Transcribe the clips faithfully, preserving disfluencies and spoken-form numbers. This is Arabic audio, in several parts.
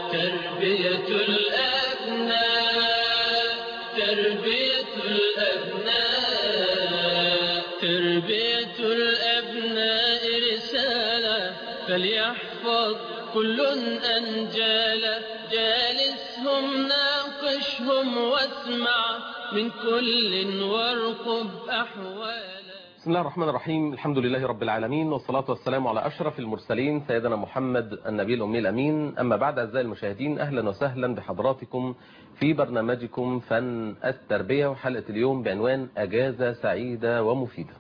تربية الأبناء تربية الأبناء تربية الأبناء رسالة فليحفظ كل أنجالا جالسهم ناقشهم واسمع من كل وارقب أحوالا. بسم الله الرحمن الرحيم. الحمد لله رب العالمين، والصلاة والسلام على أشرف المرسلين سيدنا محمد النبي الأمي الأمين. أما بعد، أعزائي المشاهدين، أهلا وسهلا بحضراتكم في برنامجكم فن التربية، وحلقة اليوم بعنوان أجازة سعيدة ومفيدة.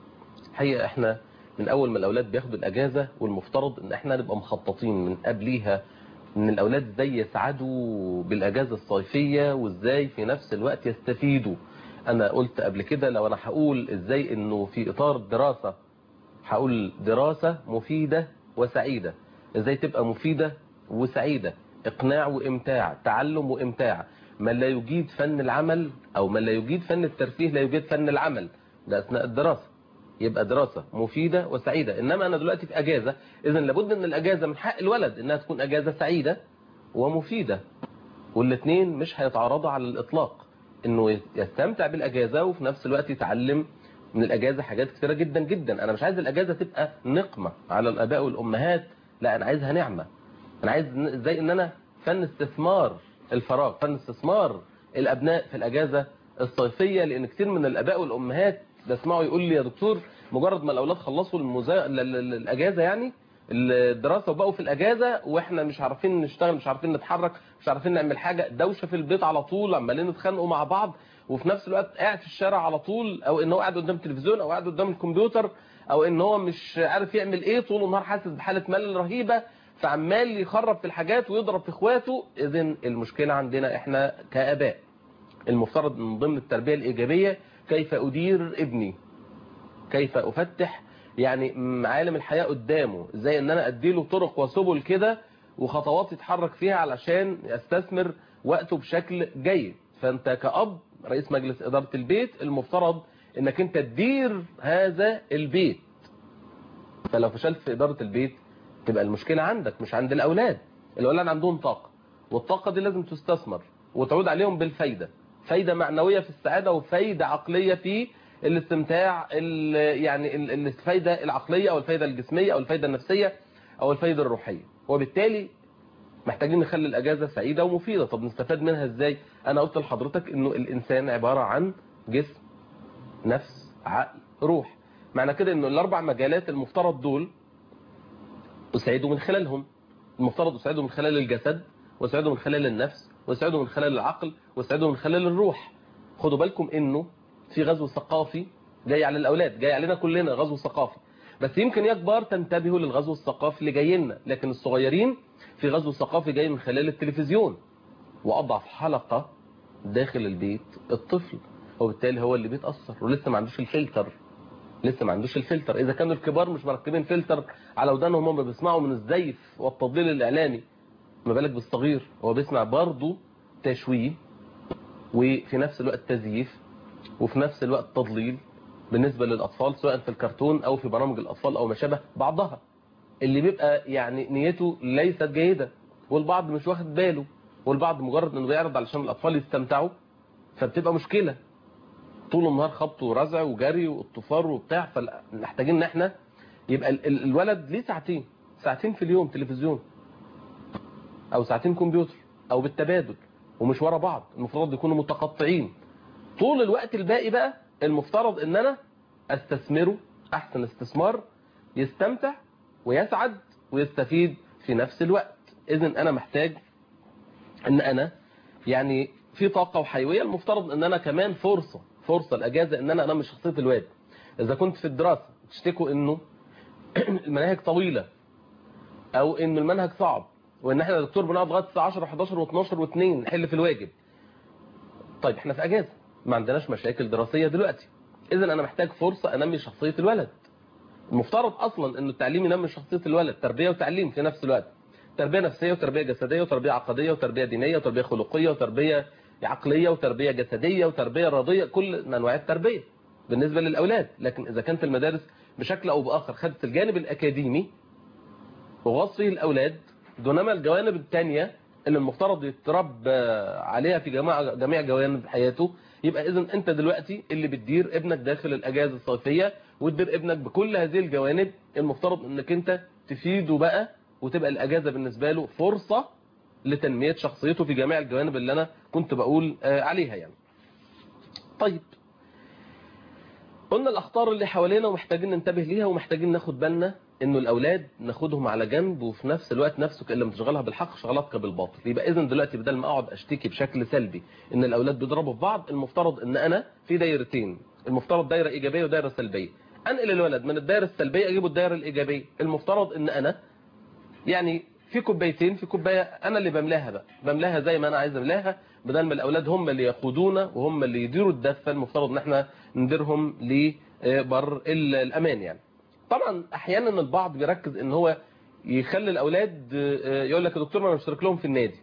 حقيقة احنا من أول ما الأولاد بياخدوا الأجازة، والمفترض إن احنا نبقى مخططين من قبليها إن الأولاد ازاي يسعدوا بالأجازة الصيفية وازاي في نفس الوقت يستفيدوا. أنا قلت قبل كده لو أنا هقول إزاي إنه في إطار الدراسة هقول دراسة مفيدة وسعيدة، إزاي تبقى مفيدة وسعيدة، إقناع وإمتاع، تعلم وإمتاع. من لا يجيد فن العمل أو من لا يجيد فن الترفيه لا يجيد فن العمل، ده أثناء الدراسة. يبقى دراسة مفيدة وسعيدة. إنما أنا دلوقتي في أجازة، إذن لابد أن الأجازة من حق الولد إنها تكون أجازة سعيدة ومفيدة، والاثنين مش هيتعارضوا على الإطلاق. انه يستمتع بالاجازه وفي نفس الوقت يتعلم من الاجازه حاجات كثيره جدا جدا. انا مش عايز الاجازه تبقى نقمه على الاباء والامهات، لا، انا عايزها نعمه. انا عايز ازاي ان انا فن استثمار الفراغ، فن استثمار الابناء في الاجازه الصيفيه. لان كثير من الاباء والامهات بسمعه يقول لي يا دكتور، مجرد ما الاولاد خلصوا المزا... الاجازه يعني الدراسه وبقوا في الاجازه واحنا مش عارفين نشتغل، مش عارفين نتحرك، مش عارفين نعمل حاجه، دوشه في البيت على طول، عمالين نتخانقوا مع بعض، وفي نفس الوقت قاعد في الشارع على طول، او ان هو قاعد قدام التلفزيون او قاعد قدام الكمبيوتر، او ان هو مش عارف يعمل ايه، طول النهار حاسس بحاله ملل رهيبه، فعمال يخرب في الحاجات ويضرب في اخواته. اذن المشكله عندنا احنا كاباء. المفترض من ضمن التربيه الايجابيه كيف ادير ابني، كيف افتح يعني معالم الحياة قدامه، ازاي ان انا اديله طرق وسبل كده وخطوات يتحرك فيها علشان يستثمر وقته بشكل جيد. فانت كأب رئيس مجلس ادارة البيت المفترض انك انت تدير هذا البيت. فلو فشلت في ادارة البيت تبقى المشكلة عندك مش عند الاولاد. الاولاد عندهم طاقة، والطاقة دي لازم تستثمر وتعود عليهم بالفايدة، فايدة معنوية في السعادة وفايدة عقلية في الاستمتاع، يعني الفايدة العقلية او الفايدة الجسمية او الفايدة النفسية او الفايدة الروحية. وبالتالي محتاجين نخلي الاجازة سعيدة ومفيدة. طب نستفاد منها ازاي؟ انا قلت لحضرتك انه الانسان عبارة عن جسم، نفس، عقل، روح. معنى كده انه الاربع مجالات المفترض دول اسعدوا من خلالهم. المفترض اسعدوا من خلال الجسد، واسعدوا من خلال النفس، واسعدوا من خلال العقل، واسعدوا من خلال الروح. خدوا بالكم انه في غزو ثقافي جاي على الاولاد، جاي علينا كلنا غزو ثقافي، بس يمكن يا كبار تنتبهوا للغزو الثقافي اللي جاي لنا، لكن الصغيرين في غزو ثقافي جاي من خلال التلفزيون. واضعف حلقة داخل البيت الطفل، وبالتالي هو اللي بيتأثر ولسه ما عندوش الفلتر، لسه ما عندوش الفلتر. اذا كانوا الكبار مش مركبين فلتر على ودانهم، هم بيسمعوا من الزيف والتضليل الاعلامي، ما بالك بالصغير؟ هو بيسمع برضه تشويه وفي نفس الوقت تزييف وفي نفس الوقت تضليل بالنسبة للأطفال، سواء في الكرتون أو في برامج الأطفال أو ما شابه بعضها، اللي بيبقى يعني نيته ليست جيدة، والبعض مش واخد باله، والبعض مجرد انه بيعرض علشان الأطفال يستمتعوا، فبتبقى مشكلة طول النهار خبط ورزع وجري واطفار وبتاع. فمحتاجين ان احنا يبقى الولد ليه ساعتين ساعتين في اليوم تلفزيون او ساعتين كمبيوتر او بالتبادل، ومش ورا بعض، المفترض يكونوا متقطعين. طول الوقت الباقي بقى المفترض ان انا استثمره احسن استثمار، يستمتع ويسعد ويستفيد في نفس الوقت. اذن انا محتاج ان انا يعني في طاقة وحيوية. المفترض ان انا كمان فرصة فرصة الاجازة ان انا انمي شخصية الواد. اذا كنت في الدراسة تشتكوا انه المناهج طويلة او ان المنهج صعب وان احنا يا دكتور بنقعد لغايه الساعه عشرة وحداشر واتناشر واتنين نحل في الواجب، طيب احنا في اجازة ما عندناش مشاكل دراسية دلوقتي، اذا انا محتاج فرصة انمي شخصية الولد. المفترض اصلا ان التعليم ينمي شخصية الولد، تربية وتعليم في نفس الوقت، تربية نفسية وتربية جسدية وتربية عقدية وتربية دينية وتربية خلقية وتربية عقلية وتربية جسدية وتربية رياضية، كل انواع التربية بالنسبة للاولاد. لكن اذا كانت المدارس بشكل او باخر خدت الجانب الاكاديمي وغص فيه الاولاد دونما الجوانب الثانية اللي المفترض يتربى عليها في جميع جميع جوانب حياته. يبقى اذا انت دلوقتي اللي بتدير ابنك داخل الاجازه الصيفيه، وتدير ابنك بكل هذه الجوانب. المفترض انك انت تفيده بقى، وتبقى الاجازه بالنسبه له فرصه لتنميه شخصيته في جميع الجوانب اللي انا كنت بقول عليها يعني. طيب، قلنا الاخطار اللي حوالينا ومحتاجين ننتبه ليها، ومحتاجين ناخد بالنا انه الاولاد ناخدهم على جنب، وفي نفس الوقت نفسك اللي متشغلها بالحق شغلاتك بالباطل. يبقى اذا دلوقتي بدل ما اقعد اشتكي بشكل سلبي ان الاولاد بيضربوا في بعض، المفترض ان انا في دايرتين، المفترض دايره ايجابيه ودايره سلبيه. انقل الولد من الدايره السلبيه اجيبه الدايره الايجابيه. المفترض ان انا يعني في كوبايتين، في كوبايه انا اللي بملاها بقى، بملاها زي ما انا عايز املاها، بدل ما الاولاد هم اللي يقودونا وهم اللي يديروا الدفه. المفترض ان احنا نديرهم لبر الامان يعني. طبعا احيانا البعض بيركز ان هو يخلي الاولاد يقول لك يا دكتور ما انا مشترك لهم في النادي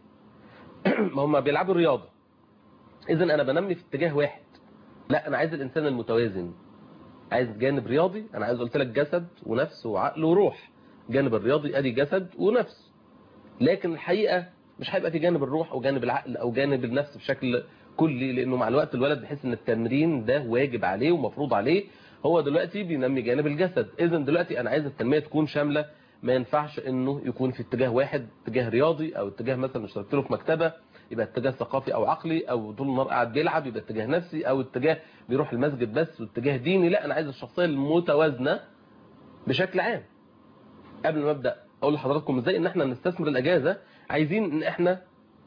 ما هم بيلعبوا رياضه، اذا انا بنمي في اتجاه واحد. لا، انا عايز الانسان المتوازن، عايز جانب رياضي. انا عايز قلت لك جسد ونفس وعقل وروح. جانب الرياضي ادي جسد ونفس، لكن الحقيقه مش هيبقى في جانب الروح او جانب العقل او جانب النفس بشكل كلي، لانه مع الوقت الولد بيحس ان التمرين ده واجب عليه ومفروض عليه. هو دلوقتي بينمي جانب الجسد. اذا دلوقتي انا عايز التنميه تكون شامله، ما ينفعش انه يكون في اتجاه واحد، اتجاه رياضي او اتجاه مثلا اشتركت له في مكتبه يبقى اتجاه ثقافي او عقلي، او طول النهار قاعد بيلعب يبقى اتجاه نفسي، او اتجاه بيروح المسجد بس واتجاه ديني. لا، انا عايز الشخصيه المتوازنه بشكل عام. قبل ما ابدا اقول لحضراتكم ازاي ان احنا نستثمر الاجازه، عايزين ان احنا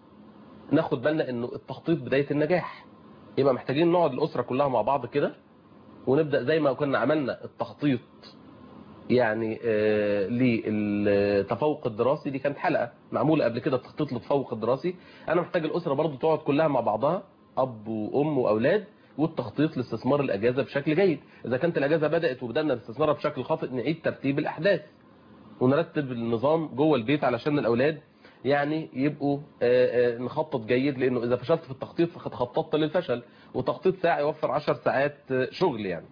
ناخد بالنا انه التخطيط بدايه النجاح. يبقى محتاجين نقعد الاسره كلها مع بعض كده، ونبدا زي ما كنا عملنا التخطيط يعني آه للتفوق الدراسي. دي كانت حلقه معموله قبل كده، التخطيط للتفوق الدراسي. انا محتاج الاسره برضو تقعد كلها مع بعضها، اب وام واولاد، والتخطيط لاستثمار الاجازه بشكل جيد. اذا كانت الاجازه بدات وبدانا نستثمرها بشكل خاطئ، نعيد ترتيب الاحداث ونرتب النظام جوه البيت علشان الاولاد يعني يبقوا آآ آآ نخطط جيد. لانه اذا فشلت في التخطيط فقد خططت للفشل، وتخطيط ساعه يوفر عشر ساعات شغل يعني.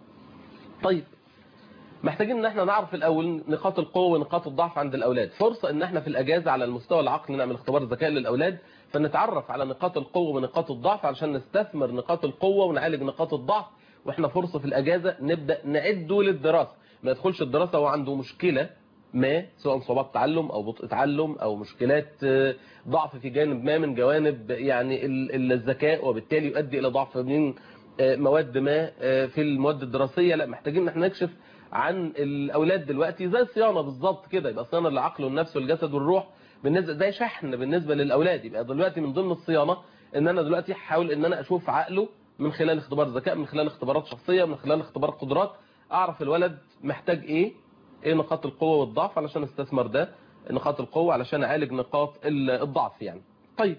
طيب، محتاجين ان احنا نعرف الاول نقاط القوه ونقاط الضعف عند الاولاد. فرصه ان احنا في الاجازه على المستوى العقلي نعمل اختبار ذكاء للاولاد، فنتعرف على نقاط القوه ونقاط الضعف علشان نستثمر نقاط القوه ونعالج نقاط الضعف. واحنا فرصه في الاجازه نبدا نعده للدراسه. ما يدخلش الدراسه وهو عنده مشكله ما، سواء صعوبات تعلم او بطء تعلم او مشكلات ضعف في جانب ما من جوانب يعني الذكاء، وبالتالي يؤدي الى ضعف من مواد ما في المواد الدراسيه. لا، محتاجين ان احنا نكشف عن الاولاد دلوقتي زي الصيانه بالظبط كده. يبقى صيانه للعقل والنفس والجسد والروح، بالنسبه زي شحن بالنسبه للاولاد. يبقى دلوقتي من ضمن الصيانه ان انا دلوقتي احاول ان انا اشوف عقله من خلال اختبار ذكاء، من خلال اختبارات شخصيه، من خلال اختبار قدرات، اعرف الولد محتاج ايه، ايه نقاط القوه والضعف علشان استثمر ده نقاط القوه علشان اعالج نقاط الضعف يعني. طيب،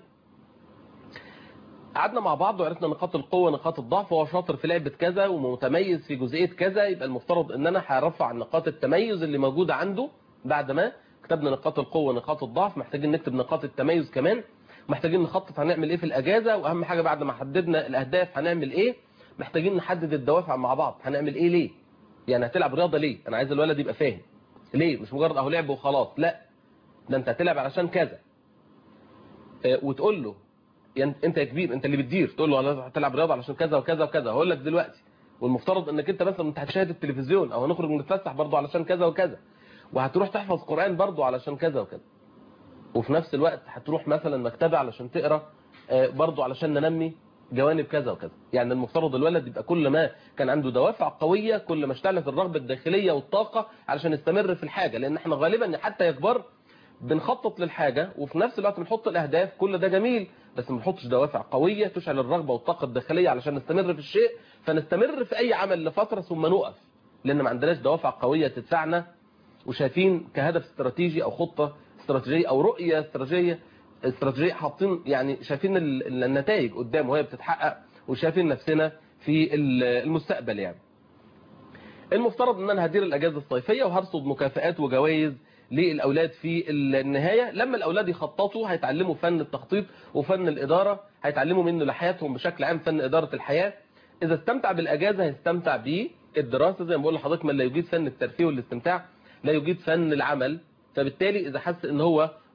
قعدنا مع بعض وعرفنا نقاط القوه نقاط الضعف. هو شاطر في لعبه كذا ومتميز في جزئيه كذا، يبقى المفترض ان انا هرفع نقاط التميز اللي موجوده عنده. بعد ما كتبنا نقاط القوه ونقاط الضعف، محتاجين نكتب نقاط التميز كمان. محتاجين نخطط هنعمل ايه في الاجازه، واهم حاجه بعد ما حددنا الاهداف هنعمل ايه، محتاجين نحدد الدوافع مع بعض. هنعمل ايه ليه؟ يعني هتلعب رياضه ليه؟ انا عايز الولد يبقى فاهم ليه، مش مجرد اهو لعب وخلاص. لا، ده انت هتلعب علشان كذا. وتقول له يعني انت يا كبير، انت اللي بتدير، تقول له انا هتلعب رياضه علشان كذا وكذا وكذا، هقول لك دلوقتي. والمفترض انك انت مثلا انت هتشاهد التلفزيون او هنخرج نتفسح برضه علشان كذا وكذا، وهتروح تحفظ قرآن برضه علشان كذا وكذا، وفي نفس الوقت هتروح مثلا مكتبه علشان تقرا برضه علشان ننمي جوانب كذا وكذا. يعني المفترض الولد يبقى كل ما كان عنده دوافع قويه، كل ما اشتعلت الرغبه الداخليه والطاقه علشان يستمر في الحاجه. لان احنا غالبا حتى يكبر بنخطط للحاجه وفي نفس الوقت بنحط الاهداف، كل ده جميل، بس ما بنحطش دوافع قويه تشعل الرغبه والطاقه الداخليه علشان نستمر في الشيء. فنستمر في اي عمل لفتره ثم نقف، لان ما عندناش دوافع قويه تدفعنا، وشايفين كهدف استراتيجي او خطه استراتيجيه او رؤيه استراتيجيه استراتيجيه حاطين، يعني شايفين النتائج قدام وهي بتتحقق، وشايفين نفسنا في المستقبل. يعني المفترض ان انا هدير الاجازه الصيفيه وهرصد مكافآت وجوائز للاولاد في النهايه. لما الاولاد يخططوا هيتعلموا فن التخطيط وفن الاداره، هيتعلموا منه لحياتهم بشكل عام فن اداره الحياه. اذا استمتع بالاجازه هيستمتع بالدراسه، زي ما بقول لحضرتك من لا يجيد فن الترفيه والاستمتاع لا يجيد فن العمل. فبالتالي اذا حس ان هو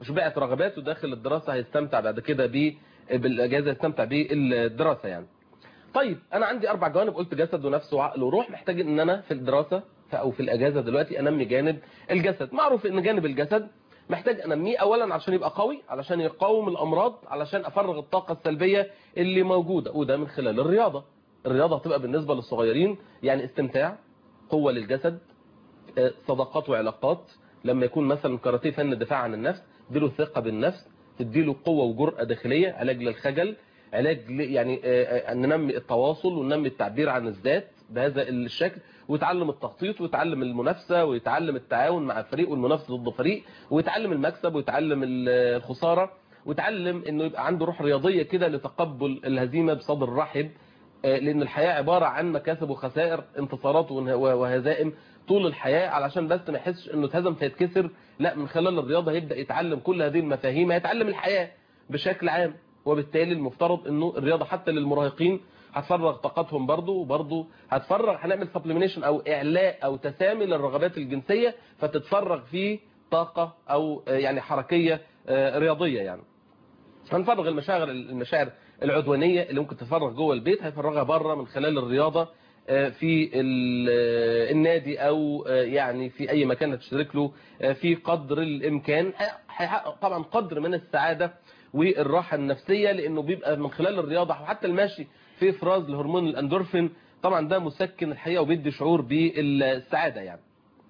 وشبعت رغباته داخل الدراسة هيستمتع بعد كده بالاجازة، يستمتع بالدراسة يعني. طيب انا عندي اربع جوانب قلت: جسد ونفس وعقل وروح. محتاج ان انا في الدراسة او في الاجازة دلوقتي انمي جانب الجسد. معروف ان جانب الجسد محتاج انميه اولا عشان يبقى قوي، علشان يقاوم الامراض، علشان افرغ الطاقة السلبية اللي موجودة، وده من خلال الرياضة. الرياضة هتبقى بالنسبة للصغيرين يعني استمتاع، قوة للجسد، صداقات وعلاقات. لما يكون مثلا كاراتيه فن دفاع عن النفس، تديله ثقة بالنفس، تديله قوة وجرأة داخلية، علاج للخجل، علاج يعني ننمي التواصل وننمي التعبير عن الذات بهذا الشكل، ويتعلم التخطيط ويتعلم المنافسة ويتعلم التعاون مع الفريق والمنافسة ضد فريق، ويتعلم المكسب ويتعلم الخسارة، ويتعلم انه يبقى عنده روح رياضية كده لتقبل الهزيمة بصدر رحب، لان الحياة عبارة عن مكاسب وخسائر، انتصارات وهزائم طول الحياة، علشان بس ما يحسش انه اتهزم فيتكسر. لا، من خلال الرياضة هيبدأ يتعلم كل هذه المفاهيم، هيتعلم الحياة بشكل عام. وبالتالي المفترض انه الرياضة حتى للمراهقين هتفرغ طاقتهم برضو، وبرضو هتفرغ، هنعمل سبليمينيشن او اعلاء او تسامي للرغبات الجنسية، فتتفرغ فيه طاقة او يعني حركية رياضية يعني. هنفرغ المشاعر المشاعر العدوانية اللي ممكن تتفرغ جوه البيت، هيفرغها بره من خلال الرياضة في النادي او يعني في اي مكان هتشترك له في قدر الامكان. هيحقق طبعا قدر من السعادة والراحة النفسية، لانه بيبقى من خلال الرياضة وحتى المشي في افراز لهرمون الاندورفين، طبعا ده مسكن الحقيقة وبيدي شعور بالسعادة يعني.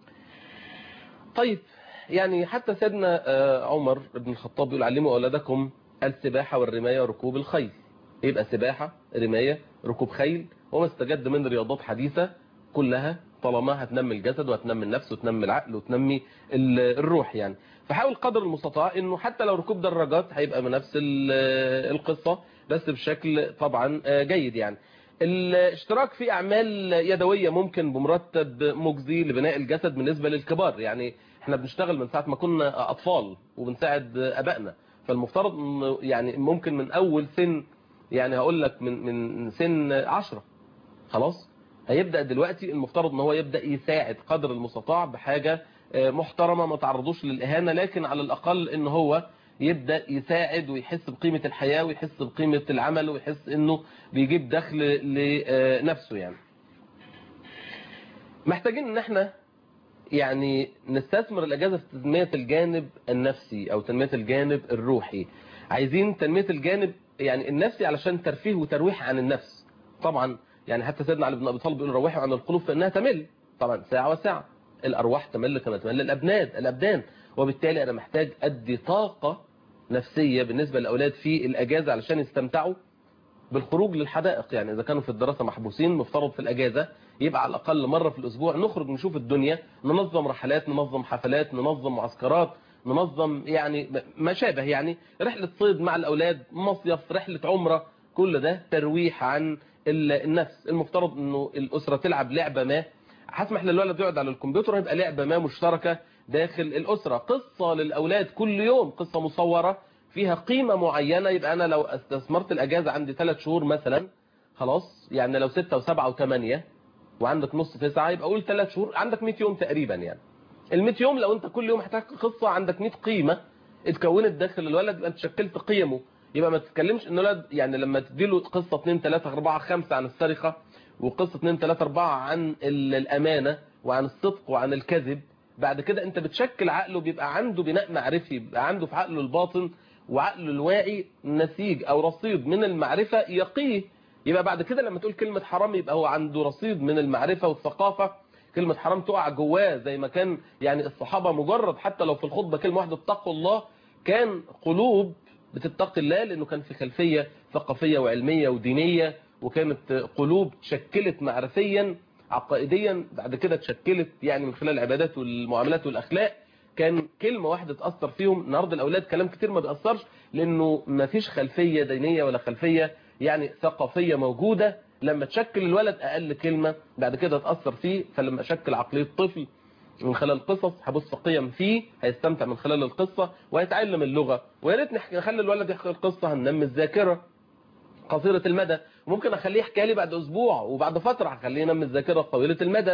طيب يعني حتى سيدنا عمر بن الخطاب بيقول: علموا اولادكم السباحة والرماية وركوب الخيل. يبقى سباحة، رماية، ركوب خيل، وما استجد من رياضات حديثة كلها طالما هتنمي الجسد وهتنمي النفس وتنمي العقل وتنمي الروح يعني. فحاول قدر المستطاع انه حتى لو ركوب دراجات هيبقى من نفس القصة، بس بشكل طبعا جيد يعني. الاشتراك في اعمال يدوية ممكن بمرتب مجزي لبناء الجسد بالنسبة للكبار. يعني احنا بنشتغل من ساعة ما كنا اطفال وبنساعد ابائنا، فالمفترض انه يعني ممكن من اول سن، يعني هقول لك من من سن عشرة خلاص هيبدأ دلوقتي المفترض ان هو يبدأ يساعد قدر المستطاع بحاجة محترمة، ما تعرضوش للإهانة، لكن على الأقل ان هو يبدأ يساعد ويحس بقيمة الحياة ويحس بقيمة العمل ويحس انه بيجيب دخل لنفسه يعني. محتاجين ان احنا يعني نستثمر الأجازة في تنمية الجانب النفسي أو تنمية الجانب الروحي. عايزين تنمية الجانب يعني النفسي علشان ترفيه وترويح عن النفس. طبعا يعني حتى سيدنا علي بن أبي طالب بيقول: روحوا عن القلوب فإنها تمل. طبعا ساعة وساعة، الأرواح تمل كما تمل الأبنان الأبدان. وبالتالي أنا محتاج أدي طاقة نفسية بالنسبة للأولاد في الأجازة علشان يستمتعوا بالخروج للحدائق. يعني إذا كانوا في الدراسة محبوسين، مفترض في الأجازة يبقى على الأقل مرة في الأسبوع نخرج نشوف الدنيا، ننظم رحلات، ننظم حفلات، ننظم معسكرات، ننظم يعني ما شابه، يعني رحلة صيد مع الأولاد، مصيف، رحلة عمرة. كل ده ترويح عن النفس. المفترض أنه الأسرة تلعب لعبة ما، هسمح للولد يقعد على الكمبيوتر، يبقى لعبة ما مشتركة داخل الأسرة، قصة للأولاد كل يوم، قصة مصورة فيها قيمة معينة. يبقى أنا لو استثمرت الأجازة عندي ثلاث شهور مثلا، خلاص يعني لو ستة وسبعة وثمانية وعندك نص تسعة، يبقى قول ثلاث شهور عندك مئة يوم تقريبا. يعني المئة يوم لو انت كل يوم هتحكي قصة عندك مئة قيمة اتكونت داخل الولد، يبقى انت شكلت قيمه. يبقى ما تتكلمش ان الولد يعني لما تديله قصة اثنين ثلاثة أربعة خمسة عن السرقة، وقصة اثنين ثلاثة أربعة عن الأمانة وعن الصدق وعن الكذب، بعد كده انت بتشكل عقله، بيبقى عنده بناء معرفي، بيبقى عنده في عقله الباطن وعقله الواعي نسيج او رصيد من المعرفة يقيه. يبقى بعد كده لما تقول كلمة حرام يبقى هو عنده رصيد من المعرفة والثقافة، كلمة حرام تقع جواه. زي ما كان يعني الصحابة مجرد حتى لو في الخطبة كلمة واحدة اتقوا الله، كان قلوب بتتقي الله، لأنه كان في خلفية ثقافية وعلمية ودينية، وكانت قلوب تشكلت معرفيا عقائديا، بعد كده تشكلت يعني من خلال العبادات والمعاملات والأخلاق. كان كلمة واحدة تأثر فيهم. النهاردة الأولاد كلام كتير ما بيأثرش، لأنه ما فيش خلفية دينية ولا خلفية يعني ثقافية موجودة. لما تشكل الولد أقل كلمة بعد كده تأثر فيه. فلما أشكل عقلية طفل من خلال القصص، هبص قيم فيه، هيستمتع من خلال القصة وهيتعلم اللغة. ويا ريت نخلي الولد يحكي القصة، هننمي الذاكرة قصيرة المدى. وممكن أخليه يحكي لي بعد أسبوع، وبعد فترة هخليه ينمي الذاكرة طويلة المدى.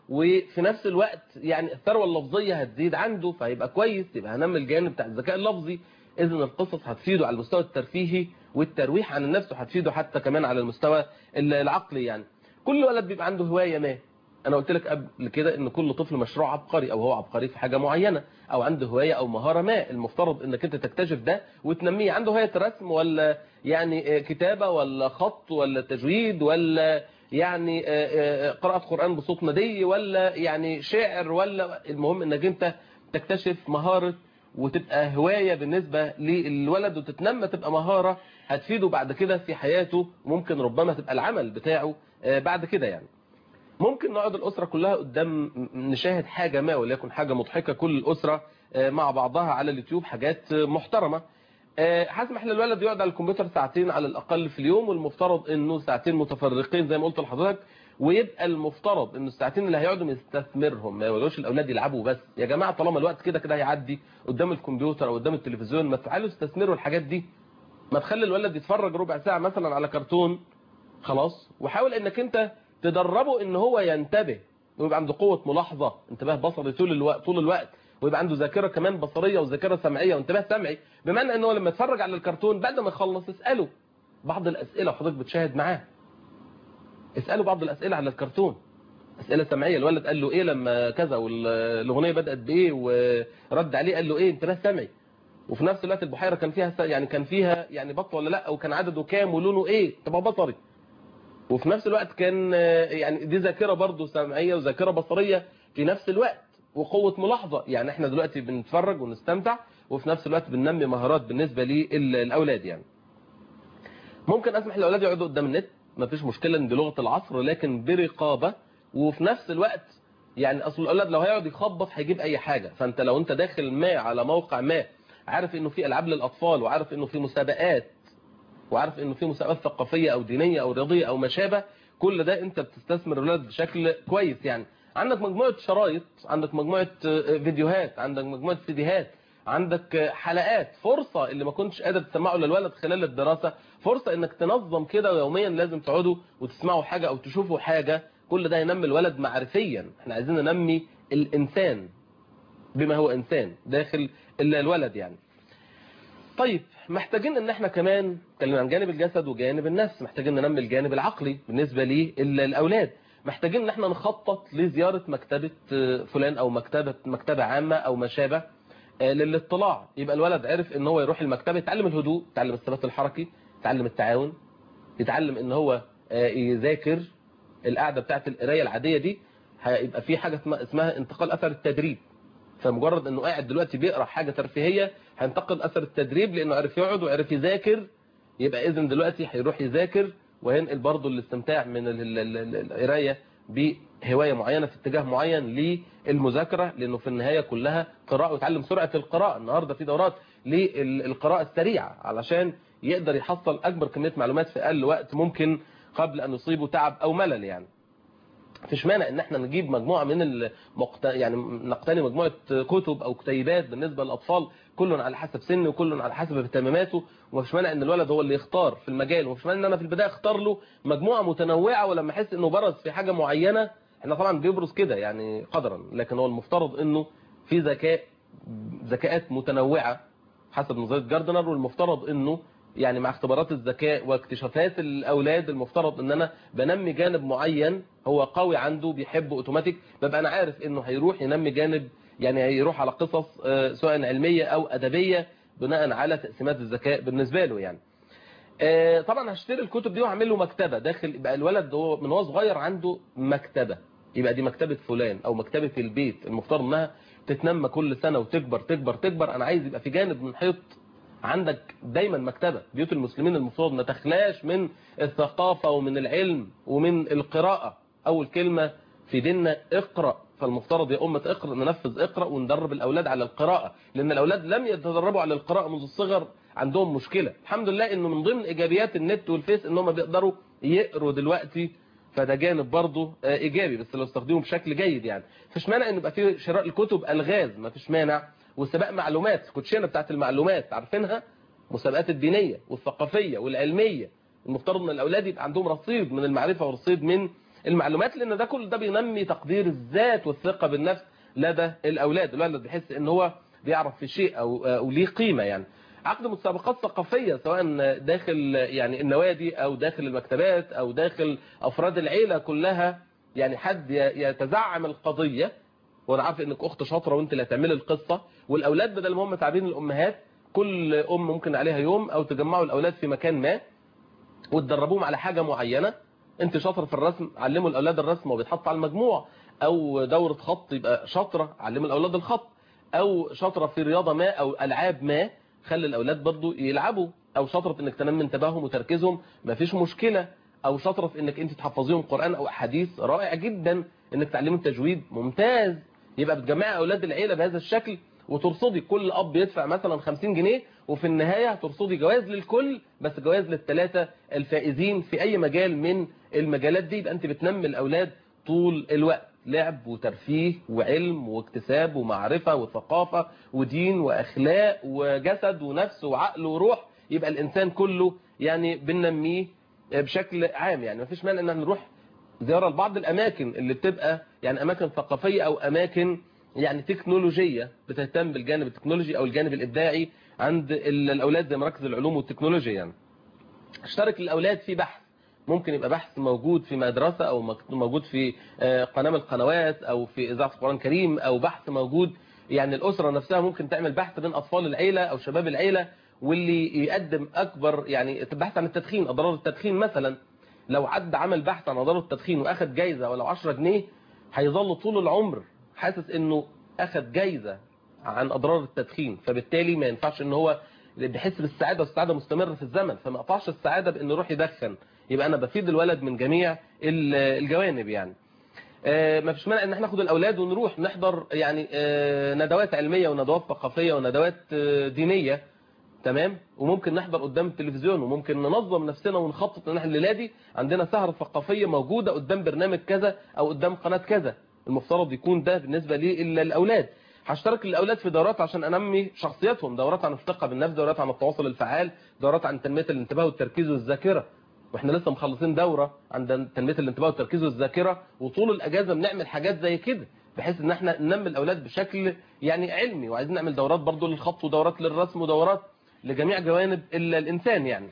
وفي نفس الوقت يعني الثروه اللفظيه هتزيد عنده فهيبقى كويس، يبقى هنمي الجانب بتاع الذكاء اللفظي. اذا القصص هتفيده على المستوى الترفيهي والترويح عن النفس، وهتفيده حتى كمان على المستوى العقلي. يعني كل ولد بيبقى عنده هوايه ما. انا قلت لك قبل كده ان كل طفل مشروع عبقري، او هو عبقري في حاجه معينه، او عنده هوايه او مهاره ما. المفترض انك انت تكتشف ده وتنميه. عنده هوايه رسم، ولا يعني كتابه، ولا خط، ولا تجويد، ولا يعني قراءه قران بصوت ندي، ولا يعني شعر، ولا المهم انك انت تكتشف مهاره وتبقى هوايه بالنسبه للولد، وتتنمى تبقى مهاره هتفيده بعد كده في حياته، وممكن ربما تبقى العمل بتاعه بعد كده. يعني ممكن نقعد الأسرة كلها قدام نشاهد حاجة ما، وليكن حاجة مضحكة، كل الأسرة مع بعضها على اليوتيوب، حاجات محترمة. هسمح للولد يقعد على الكمبيوتر ساعتين على الأقل في اليوم، والمفترض إنه ساعتين متفرقين زي ما قلت لحضرتك، ويبقى المفترض إنه الساعتين اللي هيقعدوا يستثمرهم، ما يقولوش الأولاد يلعبوا بس. يا جماعة طالما الوقت كده كده هيعدي قدام الكمبيوتر أو قدام التلفزيون، ما تفعلوا استثمروا الحاجات دي. ما تخلي الولد يتفرج ربع ساعة مثلا على كرتون خلاص، وحاول إنك أنت تدربه ان هو ينتبه ويبقى عنده قوة ملاحظة، انتباه بصري طول الوقت طول الوقت ويبقى عنده ذاكرة كمان بصرية وذاكرة سمعية وانتباه سمعي. بمعنى ان هو لما يتفرج على الكرتون بعد ما يخلص اسأله بعض الأسئلة وحضرتك بتشاهد معاه. اسأله بعض الأسئلة على الكرتون، أسئلة سمعية. الولد قال له ايه لما كذا، والأغنية بدأت بايه، ورد عليه قال له ايه، انتباه سمعي. وفي نفس الوقت البحيرة كان فيها يعني كان فيها يعني بط ولا لا، وكان عدده كام ولونه ايه، انتباه بصري. وفي نفس الوقت كان يعني دي ذاكرة برضه سمعية وذاكرة بصرية في نفس الوقت، وقوة ملاحظة. يعني احنا دلوقتي بنتفرج ونستمتع، وفي نفس الوقت بننمي مهارات بالنسبة للأولاد. يعني ممكن أسمح للأولاد يقعدوا قدام النت، ما فيش مشكلة ان دي لغة العصر، لكن برقابة. وفي نفس الوقت يعني أصل الأولاد لو هيقعد يخبط هيجيب أي حاجة. فأنت لو أنت داخل ما على موقع ما، عارف إنه في ألعاب للأطفال، وعارف إنه في مسابقات، وعارف انه في مسابقات ثقافيه او دينيه او رياضيه او ما شابه، كل ده انت بتستثمر الولد بشكل كويس. يعني عندك مجموعه شرايط، عندك مجموعه فيديوهات، عندك مجموعه سيديهات، عندك حلقات. فرصه اللي ما كنتش قادر تسمعه للولد خلال الدراسه، فرصه انك تنظم كده يوميا لازم تقعدوا وتسمعوا حاجه او تشوفوا حاجه. كل ده ينمي الولد معرفيا. احنا عايزين ننمي الانسان بما هو انسان داخل الولد. يعني طيب محتاجين ان احنا كمان اتكلمنا عن جانب الجسد وجانب النفس، محتاجين ننمي الجانب العقلي بالنسبه للاولاد. محتاجين ان احنا نخطط لزياره مكتبه فلان او مكتبه مكتبه عامه او ما شابه للاطلاع. يبقى الولد عرف ان هو يروح المكتبه، يتعلم الهدوء، يتعلم الثبات الحركي، يتعلم التعاون، يتعلم ان هو يذاكر. القعده بتاعت القرايه العاديه دي هيبقى في حاجه اسمها انتقال اثر التدريب. فمجرد انه قاعد دلوقتي بيقرا حاجه ترفيهيه هينتقل اثر التدريب لانه عرف يقعد وعرف يذاكر. يبقى اذن دلوقتي هيروح يذاكر وهينقل برضه الاستمتاع من القرايه بهوايه معينه في اتجاه معين للمذاكره، لانه في النهايه كلها قراءه، ويتعلم سرعه القراءه. النهارده في دورات للقراءه السريعه علشان يقدر يحصل اكبر كميه معلومات في اقل وقت ممكن قبل ان يصيبه تعب او ملل. يعني مفيش مانع ان احنا نجيب مجموعه من المقت... يعني نقتني مجموعه كتب او كتيبات بالنسبه للاطفال، كل على حسب سنه وكل على حسب اهتماماته. ومفيش مانع ان الولد هو اللي يختار في المجال، ومفيش مانع ان انا في البدايه اختار له مجموعه متنوعه، ولما احس انه برز في حاجه معينه، احنا طبعا بيبرز كده يعني قدرا، لكن هو المفترض انه في ذكاء ذكاءات متنوعه حسب نظريه جاردنر. والمفترض انه يعني مع اختبارات الذكاء واكتشافات الاولاد المفترض ان انا بنمي جانب معين هو قوي عنده بيحبه اوتوماتيك، ببقى انا عارف انه هيروح ينمي جانب، يعني هيروح على قصص سواء علميه او ادبيه بناء على تقسيمات الذكاء بالنسبه له. يعني طبعا هشتري الكتب دي واعمل له مكتبه داخل. يبقى الولد هو من هو صغير عنده مكتبه، يبقى دي مكتبه فلان او مكتبه البيت، المفترض انها تتنمى كل سنه وتكبر تكبر تكبر. انا عايز يبقى في جانب من حيط عندك دايما مكتبة. بيوت المسلمين المفروض ما تخلاش من الثقافة ومن العلم ومن القراءة. أول كلمة في ديننا اقرأ، فالمفترض يا أمة اقرأ ننفذ اقرأ وندرب الأولاد على القراءة، لأن الأولاد لم يتدربوا على القراءة منذ الصغر عندهم مشكلة. الحمد لله إنه من ضمن إيجابيات النت والفيس إنهم بيقدروا يقروا دلوقتي، فده جانب برضه إيجابي بس لو استخدموه بشكل جيد. يعني مفيش مانع إن يبقى في شراء الكتب ألغاز، مفيش مانع، وسباق معلومات، كوتشينه بتاعت المعلومات عارفينها، مسابقات الدينيه والثقافيه والعلميه. المفترض ان الاولاد يبقى عندهم رصيد من المعرفه ورصيد من المعلومات، لان ده كل ده بينمي تقدير الذات والثقه بالنفس لدى الاولاد. الولد بيحس ان هو بيعرف في شيء او او ليه قيمه. يعني عقد مسابقات ثقافيه سواء داخل يعني النوادي او داخل المكتبات او داخل افراد العيله كلها، يعني حد يتزعم القضيه، وانا عارف انك اخت شاطره وانت اللي هتعملي القصه، والاولاد بدل ما هم تعبين الامهات كل ام ممكن عليها يوم او تجمعوا الاولاد في مكان ما وتدربوهم على حاجه معينه. انت شاطر في الرسم، علموا الاولاد الرسم وبيتحط على المجموع، او دوره خط يبقى شاطره علموا الاولاد الخط، او شاطره في رياضه ما او العاب ما خلي الاولاد برضو يلعبوا، او شاطره في انك تنمي انتباههم وتركيزهم مفيش مشكله، او شاطره في انك انت تحفظيهم قران او احاديث رائع جدا، انك تعلمهم التجويد ممتاز. يبقى بتجمعي اولاد العيله بهذا الشكل وترصدي كل اب يدفع مثلا خمسين جنيه، وفي النهايه هترصدي جوائز للكل، بس جوائز للثلاثه الفائزين في اي مجال من المجالات دي. يبقى انت بتنمي الاولاد طول الوقت، لعب وترفيه وعلم واكتساب ومعرفه وثقافه ودين واخلاق وجسد ونفس وعقل وروح. يبقى الانسان كله يعني بننميه بشكل عام. يعني مفيش مانع ان نروح زياره لبعض الاماكن اللي بتبقى يعني اماكن ثقافيه او اماكن يعني تكنولوجيه بتهتم بالجانب التكنولوجي او الجانب الابداعي عند الاولاد زي مراكز العلوم والتكنولوجيا. يعني اشترك الاولاد في بحث، ممكن يبقى بحث موجود في مدرسه او موجود في قناه من القنوات او في اذاعه القران الكريم، او بحث موجود يعني الاسره نفسها ممكن تعمل بحث بين اطفال العيله او شباب العيله، واللي يقدم اكبر يعني بحث عن التدخين، اضرار التدخين مثلا. لو حد عمل بحث عن اضرار التدخين واخد جايزه ولو عشرة جنيه هيظل طول العمر حاسس انه اخد جايزه عن اضرار التدخين، فبالتالي ما ينفعش ان هو بيحس بالسعاده، والسعاده مستمره في الزمن، فما قطعش السعاده بانه يروح يدخن. يبقى انا بفيد الولد من جميع الجوانب. يعني ما فيش مانع ان احنا ناخد الاولاد ونروح نحضر يعني ندوات علميه وندوات ثقافيه وندوات دينيه، تمام، وممكن نحضر قدام التلفزيون، وممكن ننظم نفسنا ونخطط ان احنا الليله دي عندنا سهره ثقافيه موجوده قدام برنامج كذا او قدام قناه كذا. المفترض يكون ده بالنسبه لي الا الاولاد. هشترك الاولاد في دورات عشان انمي شخصيتهم، دورات عن الثقه بالنفس، دورات عن التواصل الفعال، دورات عن تنميه الانتباه والتركيز والذاكره. واحنا لسه مخلصين دوره عن تنميه الانتباه والتركيز والذاكره، وطول الاجازه بنعمل حاجات زي كده بحيث ان احنا ننمي الاولاد بشكل يعني علمي. وعايزين نعمل دورات برضو للخط ودورات للرسم ودورات لجميع جوانب الانسان. يعني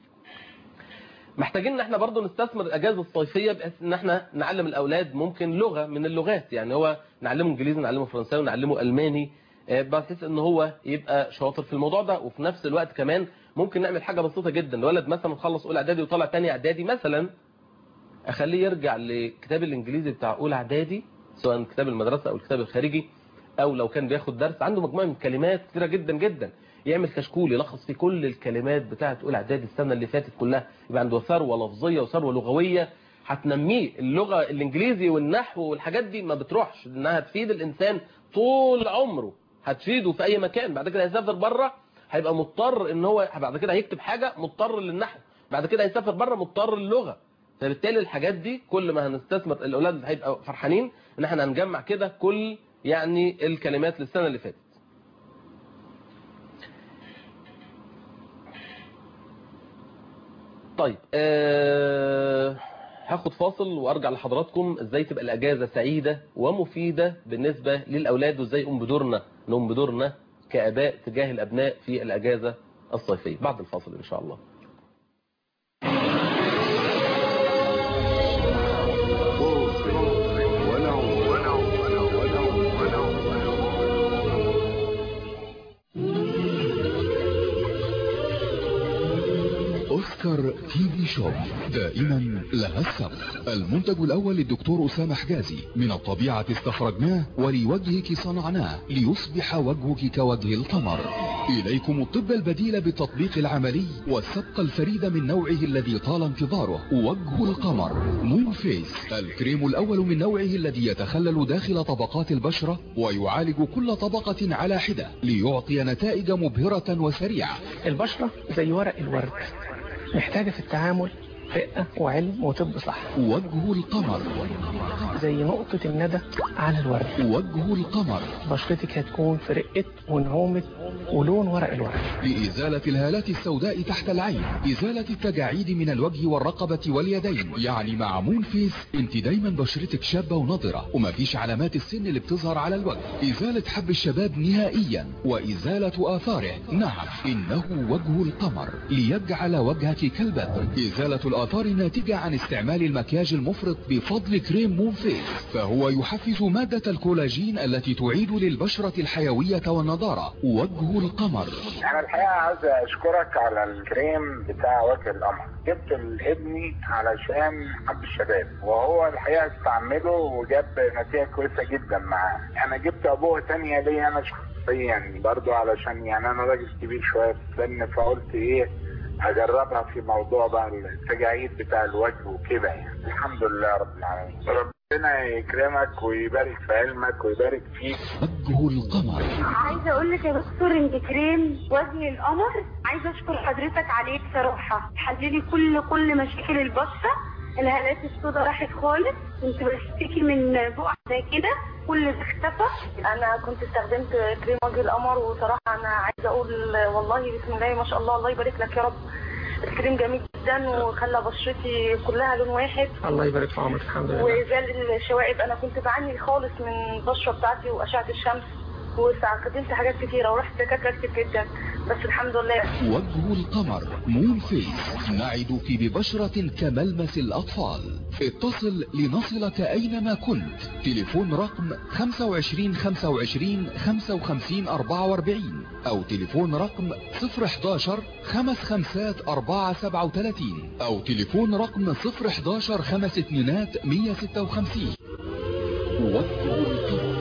محتاجين ان احنا برضو نستثمر الاجازه الصيفيه بحيث ان احنا نعلم الاولاد ممكن لغه من اللغات، يعني هو نعلمه انجليزي، نعلمه فرنساوي، نعلمه الماني، بحيث ان هو يبقى شاطر في الموضوع ده. وفي نفس الوقت كمان ممكن نعمل حاجه بسيطه جدا، الولد مثلا خلص اولى اعدادي وطلع ثاني اعدادي مثلا، اخليه يرجع لكتاب الانجليزي بتاع اولى اعدادي سواء كتاب المدرسه او الكتاب الخارجي، او لو كان بياخد درس عنده مجموعه من كلمات كثيره جدا جدا، يعمل كشكول يلخص فيه كل الكلمات بتاعه اولى اعدادي السنه اللي فاتت كلها، يبقى عنده ثروه لفظيه وثروه لغويه هتنميه. اللغه الانجليزي والنحو والحاجات دي ما بتروحش، انها تفيد الانسان طول عمره، هتفيده في اي مكان. بعد كده هيسافر بره هيبقى مضطر ان هو بعد كده هيكتب حاجه مضطر للنحو، بعد كده هيسافر بره مضطر للغه. فبالتالي الحاجات دي كل ما هنستثمر الاولاد هيبقى فرحانين ان احنا هنجمع كده كل يعني الكلمات للسنه اللي فاتت. طيب أه هاخد فاصل وارجع لحضراتكم ازاي تبقى الاجازه سعيده ومفيده بالنسبه للاولاد، وازاي نقوم بدورنا نقوم بدورنا كاباء تجاه الابناء في الاجازه الصيفيه بعد الفاصل ان شاء الله. أوسكار تي في شوب دائما لها السبق. المنتج الأول للدكتور أسامة حجازي، من الطبيعة استخرجناه ولوجهك صنعناه ليصبح وجهك كوجه القمر. إليكم الطب البديل بالتطبيق العملي والسبق الفريد من نوعه الذي طال انتظاره، وجه القمر مون فيس، الكريم الأول من نوعه الذي يتخلل داخل طبقات البشرة ويعالج كل طبقة على حدة ليعطي نتائج مبهرة وسريعة. البشرة زي ورق الورد، محتاجة في التعامل رقة وعلم وطب صح. وجه القمر زي نقطة الندى على الورد. وجه القمر بشرتك هتكون في رقة ونعومة ولون ورق الورد. لإزالة الهالات السوداء تحت العين، إزالة التجاعيد من الوجه والرقبة واليدين. يعني مع مون فيس انت دايما بشرتك شابة ونضرة ومفيش علامات السن اللي بتظهر على الوجه. إزالة حب الشباب نهائيا وإزالة آثاره. نعم إنه وجه القمر ليجعل وجهك كالبدر. إزالة الآثار الناتجة عن استعمال المكياج المفرط بفضل كريم مون فيس، فهو يحفز مادة الكولاجين التي تعيد للبشرة الحيوية والنضارة. وجه القمر. أنا الحقيقة عايز أشكرك على الكريم بتاع وجه القمر. جبت لابني علشان حب الشباب وهو الحقيقة استعمله وجاب نتيجة كويسة جدا معاه. أنا جبت أبوه تانية ليه أنا شخصيا برضو علشان يعني أنا راجل كبير شوية في السن، فقلت إيه أجربها في موضوع بقى التجاعيد بتاع الوجه وكده يعني. الحمد لله رب العالمين. ربنا يكرمك ويبارك في علمك ويبارك فيك. وجه القمر. عايزه اقول لك يا دكتور انت كريم وجه القمر عايزه اشكر حضرتك عليه بصراحه. حللي كل كل مشاكل البشره، الهالات السوداء راحت خالص، كنت بشتكي من بقع زي كده كل ده اختفى. انا كنت استخدمت كريم وجه القمر وصراحه انا عايزه اقول والله بسم الله ما شاء الله، الله يبارك لك يا رب. الكريم جميل جدا وخلى بشرتي كلها لون واحد. الله يبارك في عمرك. الحمد لله. وزال الشوائب، انا كنت بعاني خالص من البشره بتاعتي واشعه الشمس واستخدمت حاجات كتيره ورحت دكاتره كتير جدا بس الحمد لله. وجه القمر مون فيس نعدك ببشرة كملمس الأطفال. اتصل لنصلك أينما كنت. تليفون رقم خمسة وعشرين خمسة وعشرين خمسة وخمسين أربعة وأربعين أو تليفون رقم صفر احداشر خمس خمسات أربعة سبعة وثلاثين أو تليفون رقم صفر احداشر خمس اتنينات مية ستة وخمسين. وجه القمر.